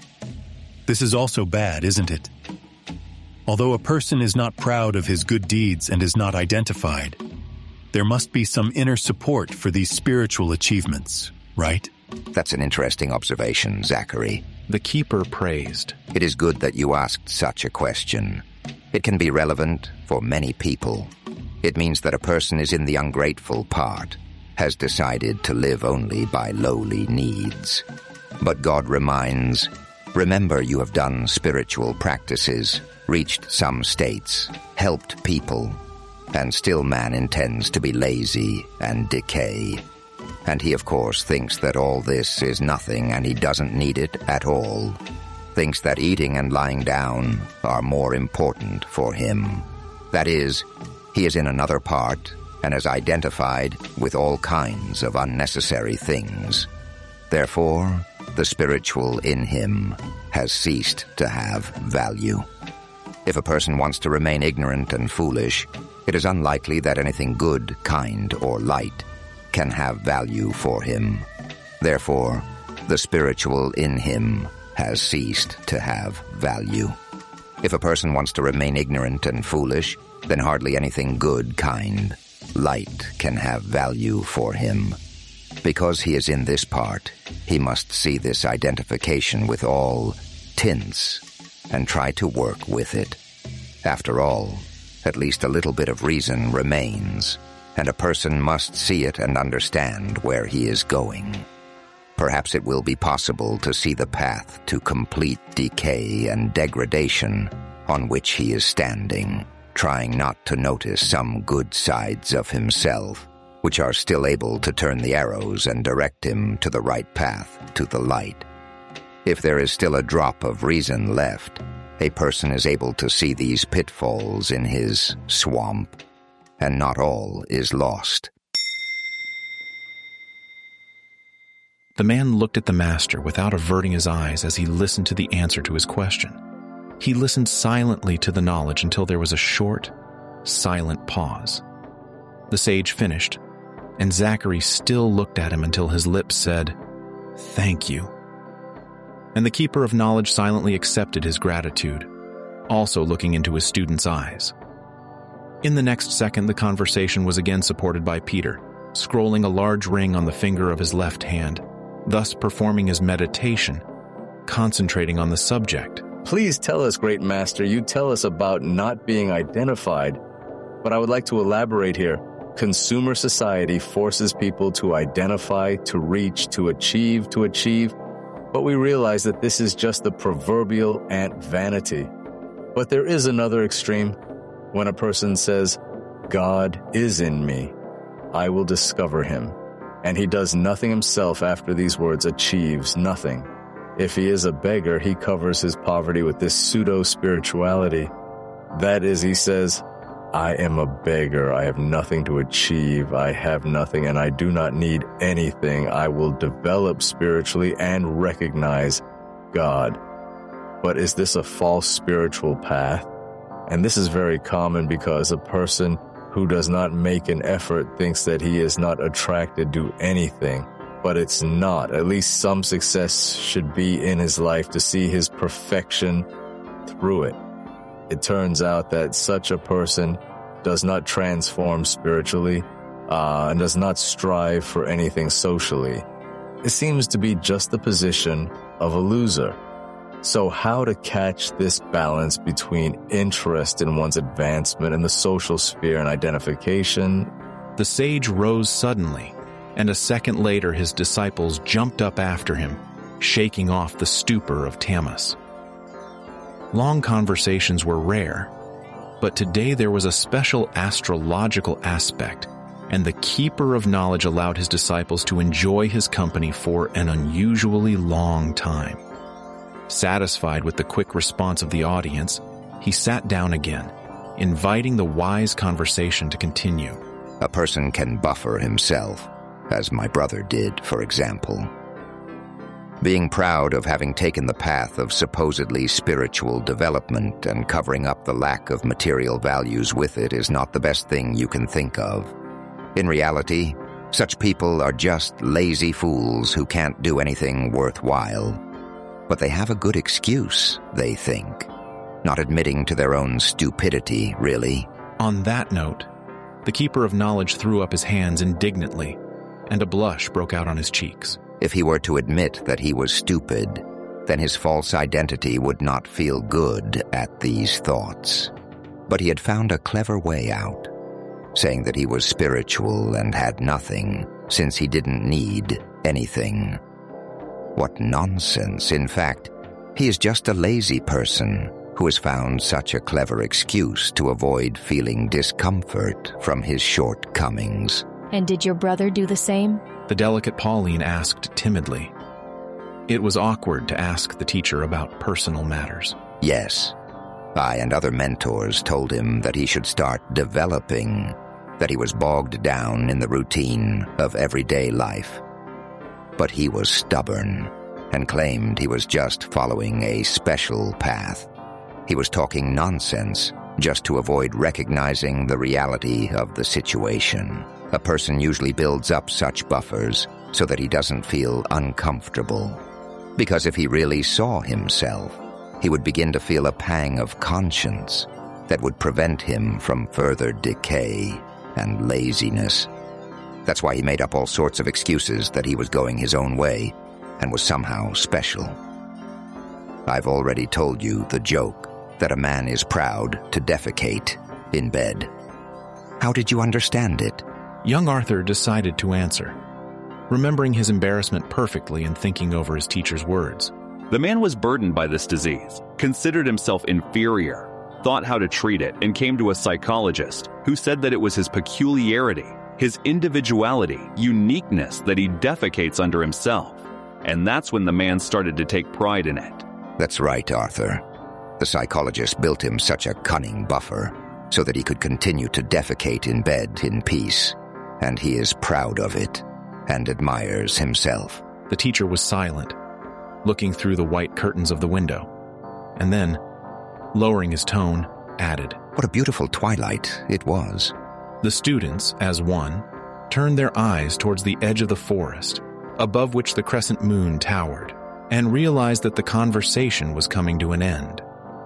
This is also bad, isn't it? Although a person is not proud of his good deeds and is not identified, there must be some inner support for these spiritual achievements, right? That's an interesting observation, Zachary. The keeper praised. It is good that you asked such a question. It can be relevant for many people. It means that a person is in the ungrateful part, has decided to live only by lowly needs. But God reminds, remember you have done spiritual practices, reached some states, helped people, and still man intends to be lazy and decay. And he, of course, thinks that all this is nothing and he doesn't need it at all. Thinks that eating and lying down are more important for him. That is, he is in another part and is identified with all kinds of unnecessary things. Therefore, the spiritual in him has ceased to have value. If a person wants to remain ignorant and foolish, it is unlikely that anything good, kind, or light can have value for him. Therefore, the spiritual in him has ceased to have value. If a person wants to remain ignorant and foolish, then hardly anything good, kind, light can have value for him. Because he is in this part, he must see this identification with all tints and try to work with it. After all, at least a little bit of reason remains, and a person must see it and understand where he is going. Perhaps it will be possible to see the path to complete decay and degradation on which he is standing, trying not to notice some good sides of himself, which are still able to turn the arrows and direct him to the right path, to the light. If there is still a drop of reason left, a person is able to see these pitfalls in his swamp, and not all is lost. The man looked at the master without averting his eyes as he listened to the answer to his question. He listened silently to the knowledge until there was a short, silent pause. The sage finished, and Zachary still looked at him until his lips said, "Thank you." And the keeper of knowledge silently accepted his gratitude, also looking into his student's eyes. In the next second, the conversation was again supported by Peter, scrolling a large ring on the finger of his left hand, thus performing his meditation, concentrating on the subject. Please tell us, Great Master, you tell us about not being identified, but I would like to elaborate here. Consumer society forces people to identify, to reach, to achieve, to achieve, but we realize that this is just the proverbial ant vanity. But there is another extreme. When a person says, God is in me, I will discover him, and he does nothing himself after these words, achieves nothing. If he is a beggar, he covers his poverty with this pseudo-spirituality. That is, he says, I am a beggar, I have nothing to achieve, I have nothing, and I do not need anything. I will develop spiritually and recognize God. But is this a false spiritual path? And this is very common because a person who does not make an effort thinks that he is not attracted to anything, but it's not. At least some success should be in his life to see his perfection through it. It turns out that such a person does not transform spiritually uh, and does not strive for anything socially. It seems to be just the position of a loser. So how to catch this balance between interest in one's advancement in the social sphere and identification? The sage rose suddenly, and a second later his disciples jumped up after him, shaking off the stupor of Tamas. Long conversations were rare, but today there was a special astrological aspect, and the keeper of knowledge allowed his disciples to enjoy his company for an unusually long time. Satisfied with the quick response of the audience, he sat down again, inviting the wise conversation to continue. A person can buffer himself, as my brother did, for example. Being proud of having taken the path of supposedly spiritual development and covering up the lack of material values with it is not the best thing you can think of. In reality, such people are just lazy fools who can't do anything worthwhile. But they have a good excuse, they think, not admitting to their own stupidity, really. On that note, the keeper of knowledge threw up his hands indignantly, and a blush broke out on his cheeks. If he were to admit that he was stupid, then his false identity would not feel good at these thoughts. But he had found a clever way out, saying that he was spiritual and had nothing, since he didn't need anything. What nonsense. In fact, he is just a lazy person who has found such a clever excuse to avoid feeling discomfort from his shortcomings. And did your brother do the same? The delicate Pauline asked timidly. It was awkward to ask the teacher about personal matters. Yes. I and other mentors told him that he should start developing, that he was bogged down in the routine of everyday life. But he was stubborn and claimed he was just following a special path. He was talking nonsense just to avoid recognizing the reality of the situation. A person usually builds up such buffers so that he doesn't feel uncomfortable. Because if he really saw himself, he would begin to feel a pang of conscience that would prevent him from further decay and laziness. That's why he made up all sorts of excuses that he was going his own way and was somehow special. I've already told you the joke that a man is proud to defecate in bed. How did you understand it? Young Arthur decided to answer, remembering his embarrassment perfectly and thinking over his teacher's words. The man was burdened by this disease, considered himself inferior, thought how to treat it, and came to a psychologist who said that it was his peculiarity, his individuality, uniqueness that he defecates under himself. And that's when the man started to take pride in it. That's right, Arthur. The psychologist built him such a cunning buffer so that he could continue to defecate in bed in peace. And he is proud of it and admires himself. The teacher was silent, looking through the white curtains of the window, and then, lowering his tone, added, What a beautiful twilight it was. The students, as one, turned their eyes towards the edge of the forest, above which the crescent moon towered, and realized that the conversation was coming to an end.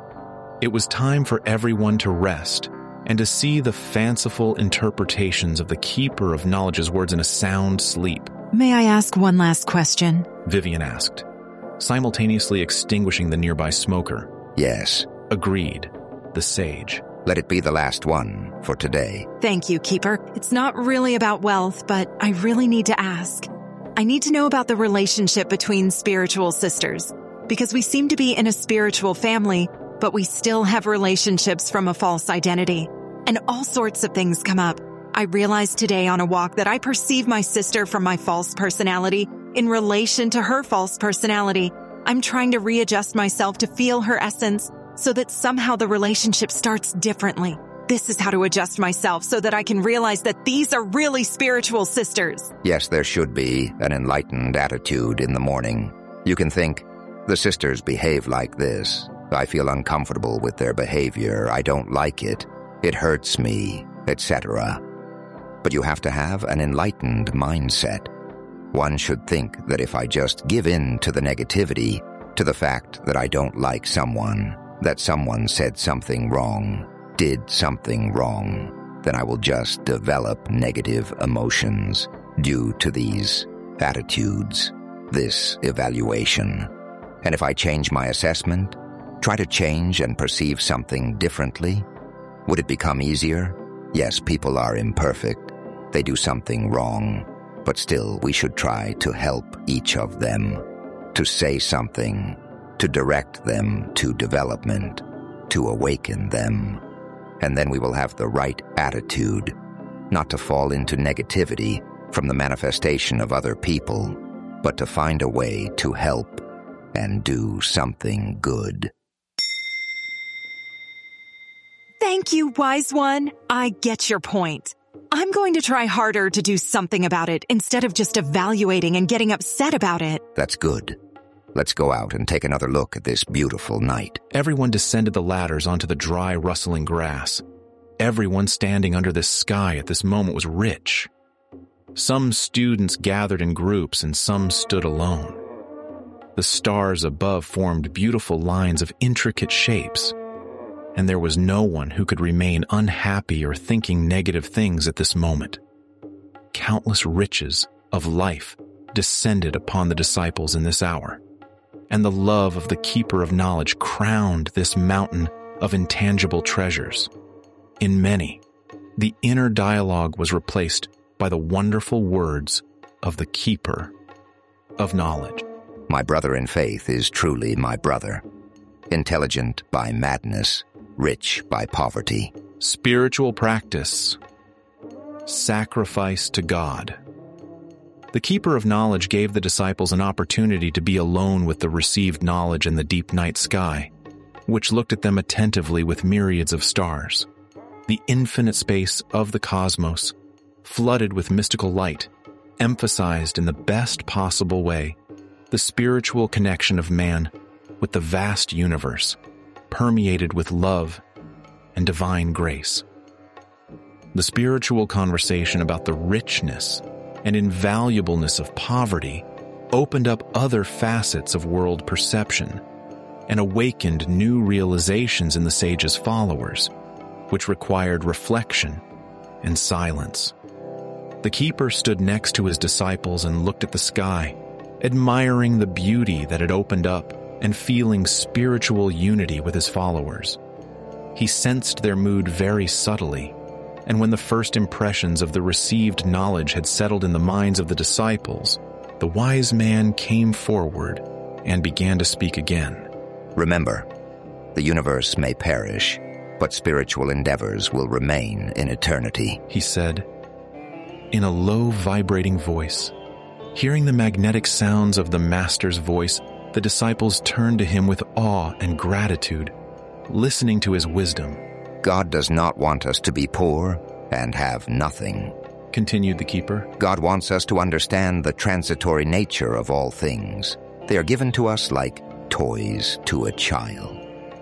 It was time for everyone to rest and to see the fanciful interpretations of the keeper of knowledge's words in a sound sleep. May I ask one last question? Vivian asked, simultaneously extinguishing the nearby smoker. Yes. Agreed, the sage. Let it be the last one for today. Thank you, Keeper. It's not really about wealth, but I really need to ask. I need to know about the relationship between spiritual sisters, because we seem to be in a spiritual family, but we still have relationships from a false identity. And all sorts of things come up. I realized today on a walk that I perceive my sister from my false personality in relation to her false personality. I'm trying to readjust myself to feel her essence so that somehow the relationship starts differently. This is how to adjust myself so that I can realize that these are really spiritual sisters. Yes, there should be an enlightened attitude in the morning. You can think, the sisters behave like this. I feel uncomfortable with their behavior. I don't like it. It hurts me. et cetera. But you have to have an enlightened mindset. One should think that if I just give in to the negativity, to the fact that I don't like someone, that someone said something wrong, did something wrong, then I will just develop negative emotions due to these attitudes, this evaluation. And if I change my assessment, try to change and perceive something differently, would it become easier? Yes, people are imperfect. They do something wrong, but still we should try to help each of them, to say something, to direct them to development, to awaken them. And then we will have the right attitude, not to fall into negativity from the manifestation of other people, but to find a way to help and do something good. Thank you, wise one. I get your point. I'm going to try harder to do something about it instead of just evaluating and getting upset about it. That's good. Let's go out and take another look at this beautiful night. Everyone descended the ladders onto the dry, rustling grass. Everyone standing under this sky at this moment was rich. Some students gathered in groups and some stood alone. The stars above formed beautiful lines of intricate shapes, and there was no one who could remain unhappy or thinking negative things at this moment. Countless riches of life descended upon the disciples in this hour, and the love of the Keeper of Knowledge crowned this mountain of intangible treasures. In many, the inner dialogue was replaced by the wonderful words of the Keeper of Knowledge. My brother in faith is truly my brother, intelligent by madness, rich by poverty. Spiritual practice, sacrifice to God. The Keeper of Knowledge gave the disciples an opportunity to be alone with the received knowledge in the deep night sky, which looked at them attentively with myriads of stars. The infinite space of the cosmos, flooded with mystical light, emphasized in the best possible way the spiritual connection of man with the vast universe, permeated with love and divine grace. The spiritual conversation about the richness and invaluableness of poverty opened up other facets of world perception and awakened new realizations in the sage's followers, which required reflection and silence. The keeper stood next to his disciples and looked at the sky, admiring the beauty that had opened up and feeling spiritual unity with his followers. He sensed their mood very subtly, and when the first impressions of the received knowledge had settled in the minds of the disciples, the wise man came forward and began to speak again. Remember, the universe may perish, but spiritual endeavors will remain in eternity, he said, in a low, vibrating voice. Hearing the magnetic sounds of the Master's voice, the disciples turned to him with awe and gratitude, listening to his wisdom. God does not want us to be poor and have nothing, continued the keeper. God wants us to understand the transitory nature of all things. They are given to us like toys to a child.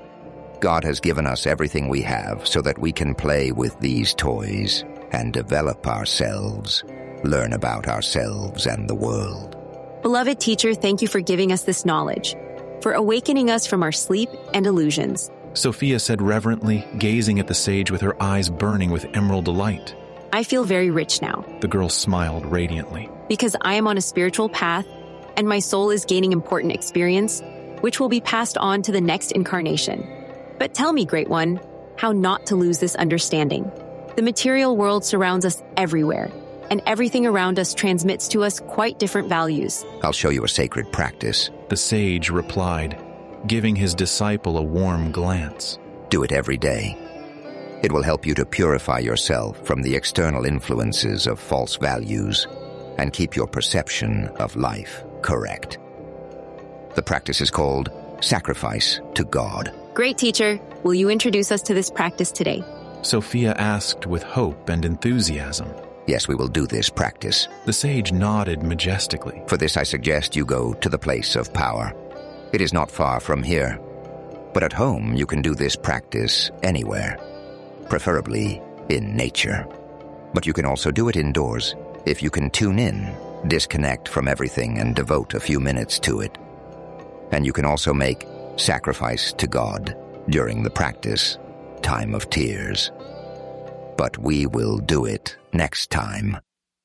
God has given us everything we have so that we can play with these toys and develop ourselves, learn about ourselves and the world. Beloved teacher, thank you for giving us this knowledge, for awakening us from our sleep and illusions. Sophia said reverently, gazing at the sage with her eyes burning with emerald delight. I feel very rich now. The girl smiled radiantly. Because I am on a spiritual path, and my soul is gaining important experience, which will be passed on to the next incarnation. But tell me, Great One, how not to lose this understanding. The material world surrounds us everywhere, and everything around us transmits to us quite different values. I'll show you a sacred practice, the sage replied, giving his disciple a warm glance. Do it every day. It will help you to purify yourself from the external influences of false values and keep your perception of life correct. The practice is called sacrifice to God. Great teacher, will you introduce us to this practice today? Sophia asked with hope and enthusiasm. Yes, we will do this practice. The sage nodded majestically. For this I suggest you go to the place of power. It is not far from here. But at home you can do this practice anywhere, preferably in nature. But you can also do it indoors if you can tune in, disconnect from everything, and devote a few minutes to it. And you can also make sacrifice to God during the practice time of tears. But we will do it next time.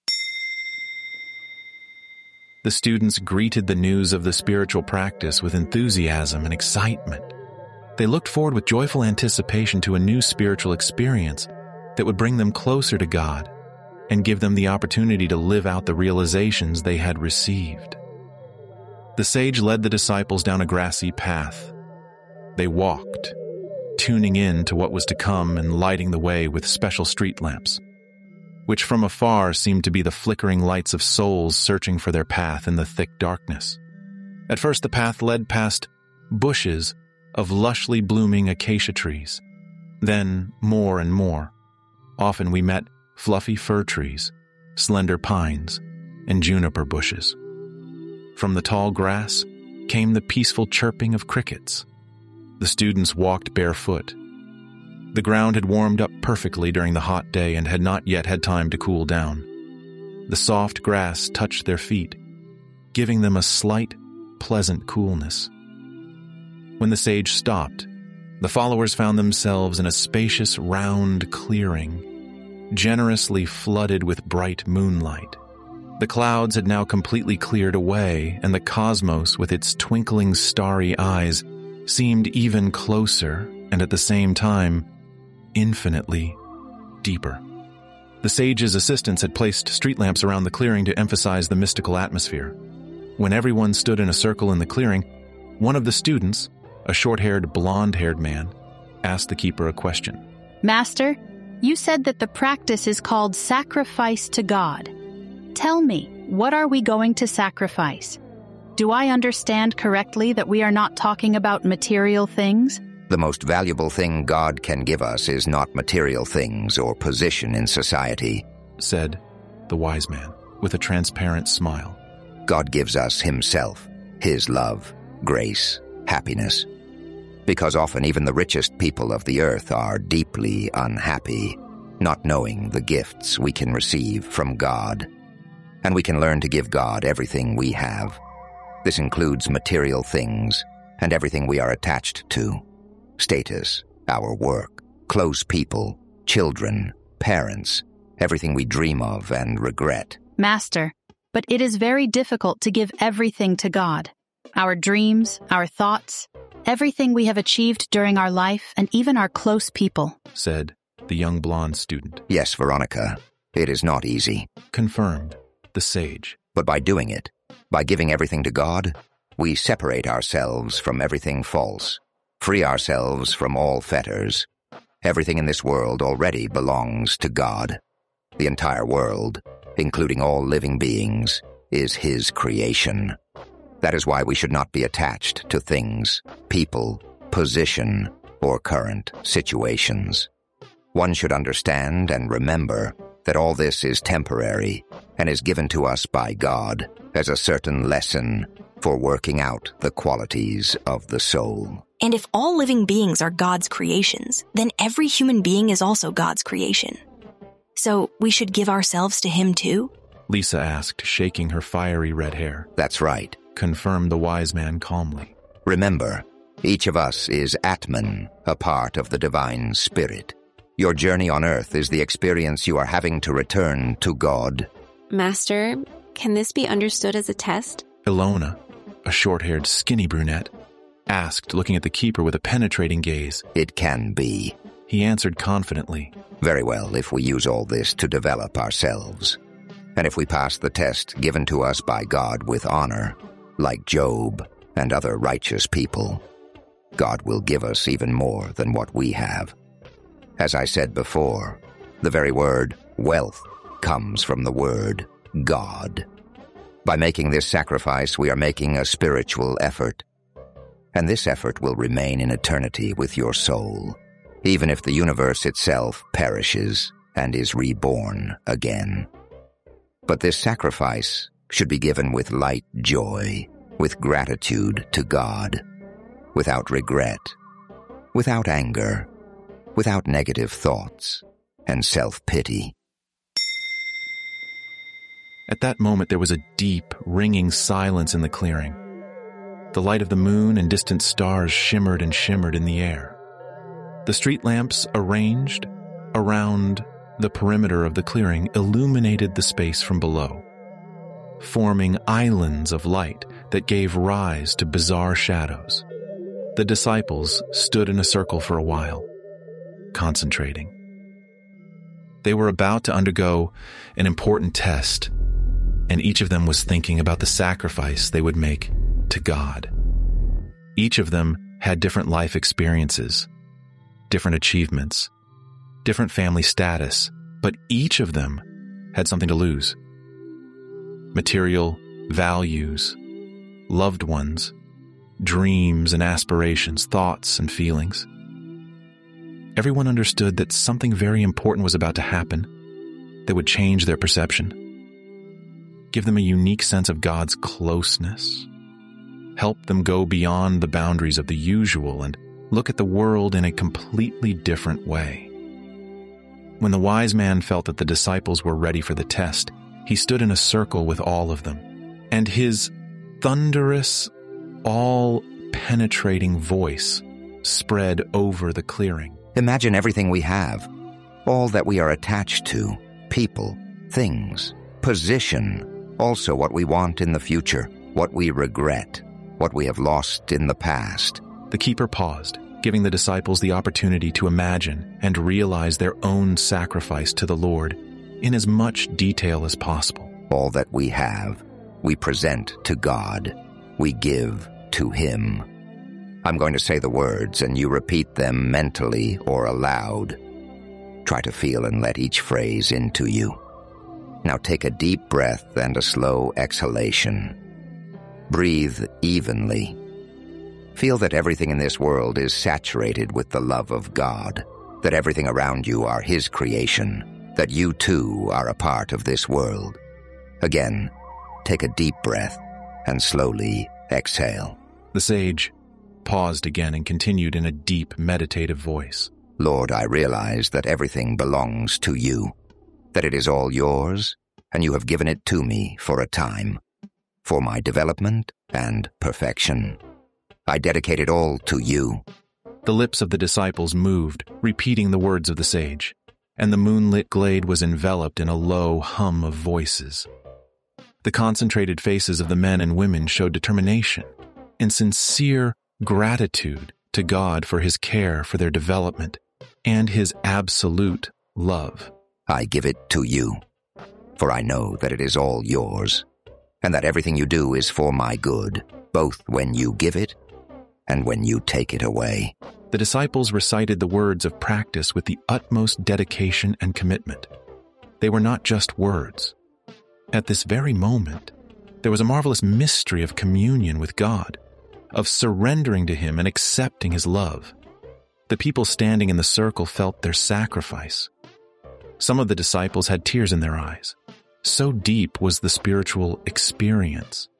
The students greeted the news of the spiritual practice with enthusiasm and excitement. They looked forward with joyful anticipation to a new spiritual experience that would bring them closer to God and give them the opportunity to live out the realizations they had received. The sage led the disciples down a grassy path. They walked, tuning in to what was to come and lighting the way with special street lamps, which from afar seemed to be the flickering lights of souls searching for their path in the thick darkness. At first the path led past bushes of lushly blooming acacia trees. Then more and more. Often we met fluffy fir trees, slender pines, and juniper bushes. From the tall grass came the peaceful chirping of crickets. The students walked barefoot. The ground had warmed up perfectly during the hot day and had not yet had time to cool down. The soft grass touched their feet, giving them a slight, pleasant coolness. When the sage stopped, the followers found themselves in a spacious, round clearing, generously flooded with bright moonlight. The clouds had now completely cleared away, and the cosmos, with its twinkling starry eyes, seemed even closer and at the same time infinitely deeper. The sage's assistants had placed street lamps around the clearing to emphasize the mystical atmosphere. When everyone stood in a circle in the clearing, one of the students, a short-haired, blonde-haired man, asked the keeper a question. Master, you said that the practice is called sacrifice to God. Tell me, what are we going to sacrifice? Do I understand correctly that we are not talking about material things? The most valuable thing God can give us is not material things or position in society, said the wise man with a transparent smile. God gives us Himself, His love, grace, happiness. Because often even the richest people of the earth are deeply unhappy, not knowing the gifts we can receive from God. And we can learn to give God everything we have. This includes material things and everything we are attached to. Status, our work, close people, children, parents, everything we dream of and regret. Master, but it is very difficult to give everything to God. Our dreams, our thoughts, everything we have achieved during our life, and even our close people, said the young blonde student. Yes, Veronica, it is not easy, confirmed the sage. But by doing it, by giving everything to God, we separate ourselves from everything false, free ourselves from all fetters. Everything in this world already belongs to God. The entire world, including all living beings, is His creation. That is why we should not be attached to things, people, position, or current situations. One should understand and remember that all this is temporary and is given to us by God as a certain lesson for working out the qualities of the soul. And if all living beings are God's creations, then every human being is also God's creation. So we should give ourselves to Him too? Lisa asked, shaking her fiery red hair. That's right, confirmed the wise man calmly. Remember, each of us is Atman, a part of the divine spirit. Your journey on earth is the experience you are having to return to God. Master, can this be understood as a test? Ilona, a short-haired, skinny brunette, asked, looking at the keeper with a penetrating gaze. It can be. He answered confidently. Very well, if we use all this to develop ourselves. And if we pass the test given to us by God with honor, like Job and other righteous people, God will give us even more than what we have. As I said before, the very word wealth comes from the word God. By making this sacrifice, we are making a spiritual effort. And this effort will remain in eternity with your soul, even if the universe itself perishes and is reborn again. But this sacrifice should be given with light joy, with gratitude to God, without regret, without anger, without negative thoughts, and self-pity. At that moment, there was a deep, ringing silence in the clearing. The light of the moon and distant stars shimmered and shimmered in the air. The street lamps arranged around the perimeter of the clearing illuminated the space from below, forming islands of light that gave rise to bizarre shadows. The disciples stood in a circle for a while, concentrating. They were about to undergo an important test, and each of them was thinking about the sacrifice they would make to God. Each of them had different life experiences, different achievements, different family status, but each of them had something to lose. Material, values, loved ones, dreams and aspirations, thoughts and feelings. Everyone understood that something very important was about to happen that would change their perception, give them a unique sense of God's closeness, help them go beyond the boundaries of the usual and look at the world in a completely different way. When the wise man felt that the disciples were ready for the test, he stood in a circle with all of them, and his thunderous, all-penetrating voice spread over the clearing. Imagine everything we have, all that we are attached to, people, things, position, also what we want in the future, what we regret, what we have lost in the past. The keeper paused, giving the disciples the opportunity to imagine and realize their own sacrifice to the Lord in as much detail as possible. All that we have, we present to God. We give to Him. I'm going to say the words, and you repeat them mentally or aloud. Try to feel and let each phrase into you. Now take a deep breath and a slow exhalation. Breathe evenly. Feel that everything in this world is saturated with the love of God, that everything around you are His creation, that you too are a part of this world. Again, take a deep breath and slowly exhale. The sage paused again and continued in a deep, meditative voice. Lord, I realize that everything belongs to you, that it is all yours, and you have given it to me for a time, for my development and perfection. I dedicate it all to you. The lips of the disciples moved, repeating the words of the sage, and the moonlit glade was enveloped in a low hum of voices. The concentrated faces of the men and women showed determination and sincere gratitude to God for His care for their development and His absolute love. I give it to you, for I know that it is all yours, and that everything you do is for my good, both when you give it and when you take it away. The disciples recited the words of practice with the utmost dedication and commitment. They were not just words. At this very moment, there was a marvelous mystery of communion with God, of surrendering to Him and accepting His love. The people standing in the circle felt their sacrifice. Some of the disciples had tears in their eyes. So deep was the spiritual experience.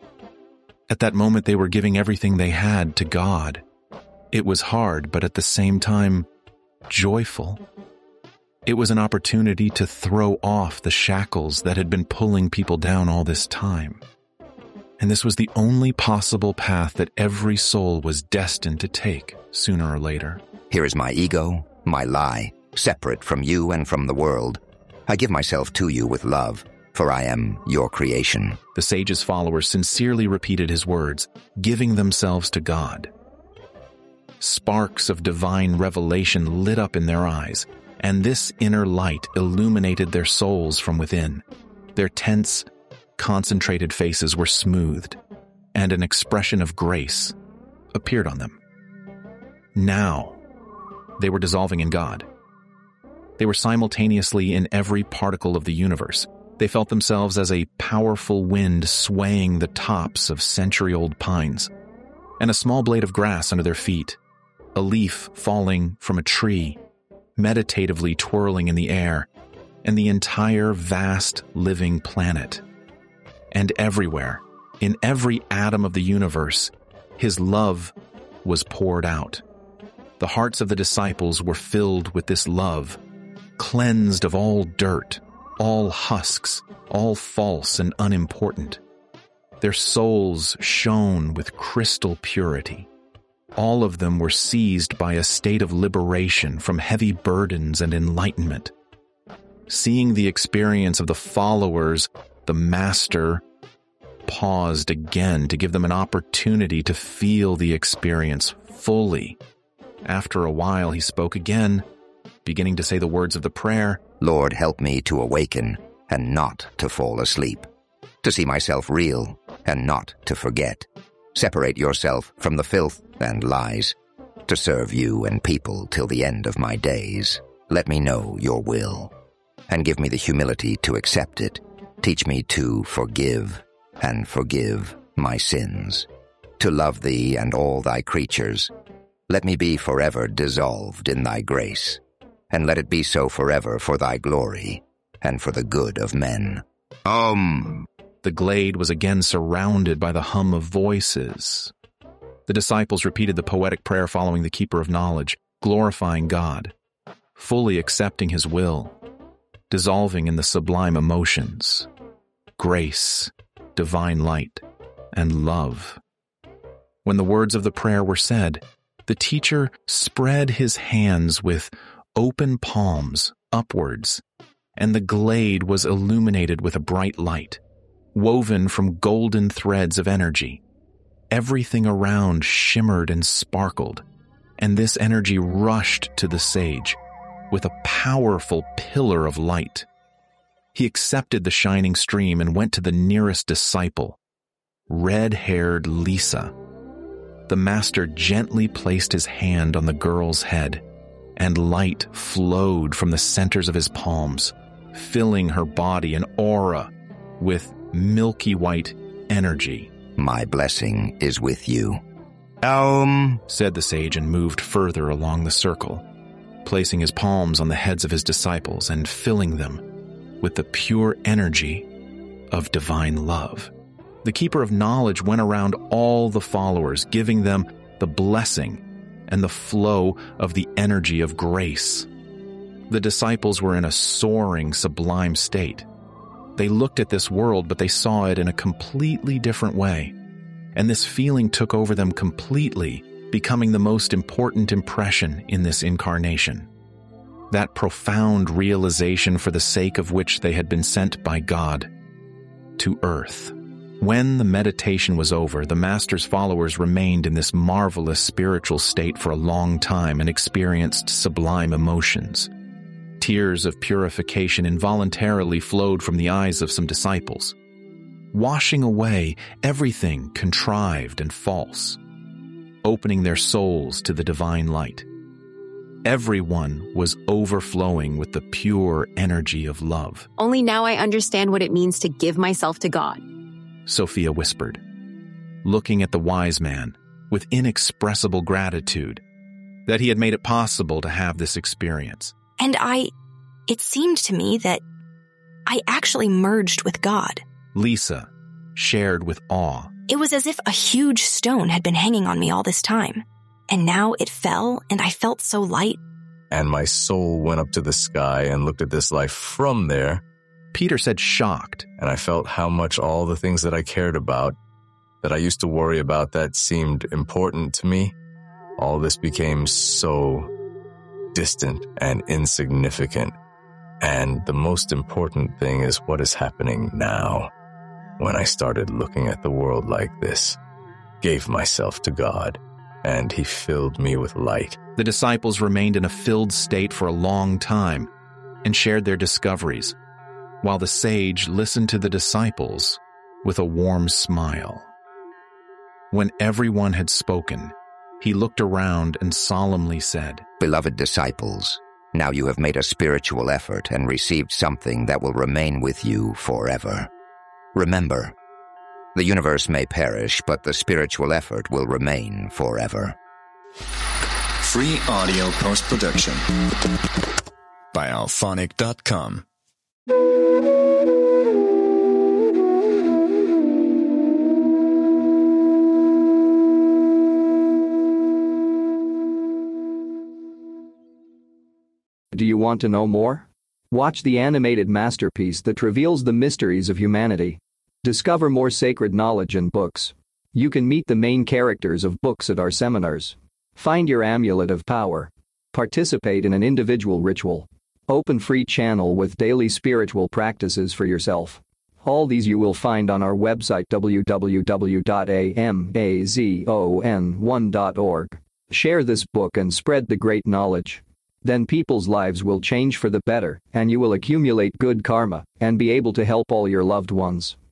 At that moment, they were giving everything they had to God. It was hard, but at the same time, joyful. It was an opportunity to throw off the shackles that had been pulling people down all this time. And this was the only possible path that every soul was destined to take sooner or later. Here is my ego, my lie, separate from you and from the world. I give myself to you with love, for I am your creation. The sage's followers sincerely repeated his words, giving themselves to God. Sparks of divine revelation lit up in their eyes, and this inner light illuminated their souls from within. Their tense, concentrated faces were smoothed, and an expression of grace appeared on them. Now, they were dissolving in God. They were simultaneously in every particle of the universe. They felt themselves as a powerful wind swaying the tops of century-old pines, and a small blade of grass under their feet, a leaf falling from a tree, meditatively twirling in the air, and the entire vast living planet. And everywhere, in every atom of the universe, His love was poured out. The hearts of the disciples were filled with this love, cleansed of all dirt, all husks, all false and unimportant. Their souls shone with crystal purity. All of them were seized by a state of liberation from heavy burdens and enlightenment. Seeing the experience of the followers, the Master paused again to give them an opportunity to feel the experience fully. After a while, he spoke again, beginning to say the words of the prayer, Lord, help me to awaken and not to fall asleep, to see myself real and not to forget. Separate yourself from the filth and lies, to serve you and people till the end of my days. Let me know your will, and give me the humility to accept it. Teach me to forgive and forgive my sins, to love thee and all thy creatures. Let me be forever dissolved in thy grace, and let it be so forever for thy glory and for the good of men. Om. The glade was again surrounded by the hum of voices. The disciples repeated the poetic prayer following the Keeper of Knowledge, glorifying God, fully accepting his will, dissolving in the sublime emotions, grace, divine light, and love. When the words of the prayer were said, the teacher spread his hands with open palms upwards, and the glade was illuminated with a bright light, woven from golden threads of energy. Everything around shimmered and sparkled, and this energy rushed to the sage with a powerful pillar of light. He accepted the shining stream and went to the nearest disciple, red-haired Lisa. The Master gently placed his hand on the girl's head, and light flowed from the centers of his palms, filling her body and aura with milky white energy. My blessing is with you. Om, said the sage and moved further along the circle, placing his palms on the heads of his disciples and filling them with the pure energy of divine love. The Keeper of Knowledge went around all the followers, giving them the blessing and the flow of the energy of grace. The disciples were in a soaring, sublime state. They looked at this world, but they saw it in a completely different way. And this feeling took over them completely, becoming the most important impression in this incarnation. That profound realization for the sake of which they had been sent by God to earth. When the meditation was over, the Master's followers remained in this marvelous spiritual state for a long time and experienced sublime emotions. Tears of purification involuntarily flowed from the eyes of some disciples, washing away everything contrived and false, opening their souls to the divine light. Everyone was overflowing with the pure energy of love. Only now I understand what it means to give myself to God, Sophia whispered, looking at the wise man with inexpressible gratitude that he had made it possible to have this experience. And I, it seemed to me that I actually merged with God. Lisa shared with awe. It was as if a huge stone had been hanging on me all this time, and now it fell and I felt so light. And my soul went up to the sky and looked at this life from there. Peter said, shocked. And I felt how much all the things that I cared about, that I used to worry about, that seemed important to me, all this became so distant and insignificant. And the most important thing is what is happening now. When I started looking at the world like this, gave myself to God, and he filled me with light. The disciples remained in a filled state for a long time and shared their discoveries, while the sage listened to the disciples with a warm smile. When everyone had spoken, he looked around and solemnly said, Beloved disciples, now you have made a spiritual effort and received something that will remain with you forever. Remember, the universe may perish, but the spiritual effort will remain forever. Free audio post-production by alphonic dot com. Do you want to know more? Watch the animated masterpiece that reveals the mysteries of humanity. Discover more sacred knowledge in books. You can meet the main characters of books at our seminars. Find your amulet of power. Participate in an individual ritual. Open free channel with daily spiritual practices for yourself. All these you will find on our website w w w dot amazon one dot org. Share this book and spread the great knowledge. Then people's lives will change for the better, and you will accumulate good karma and be able to help all your loved ones.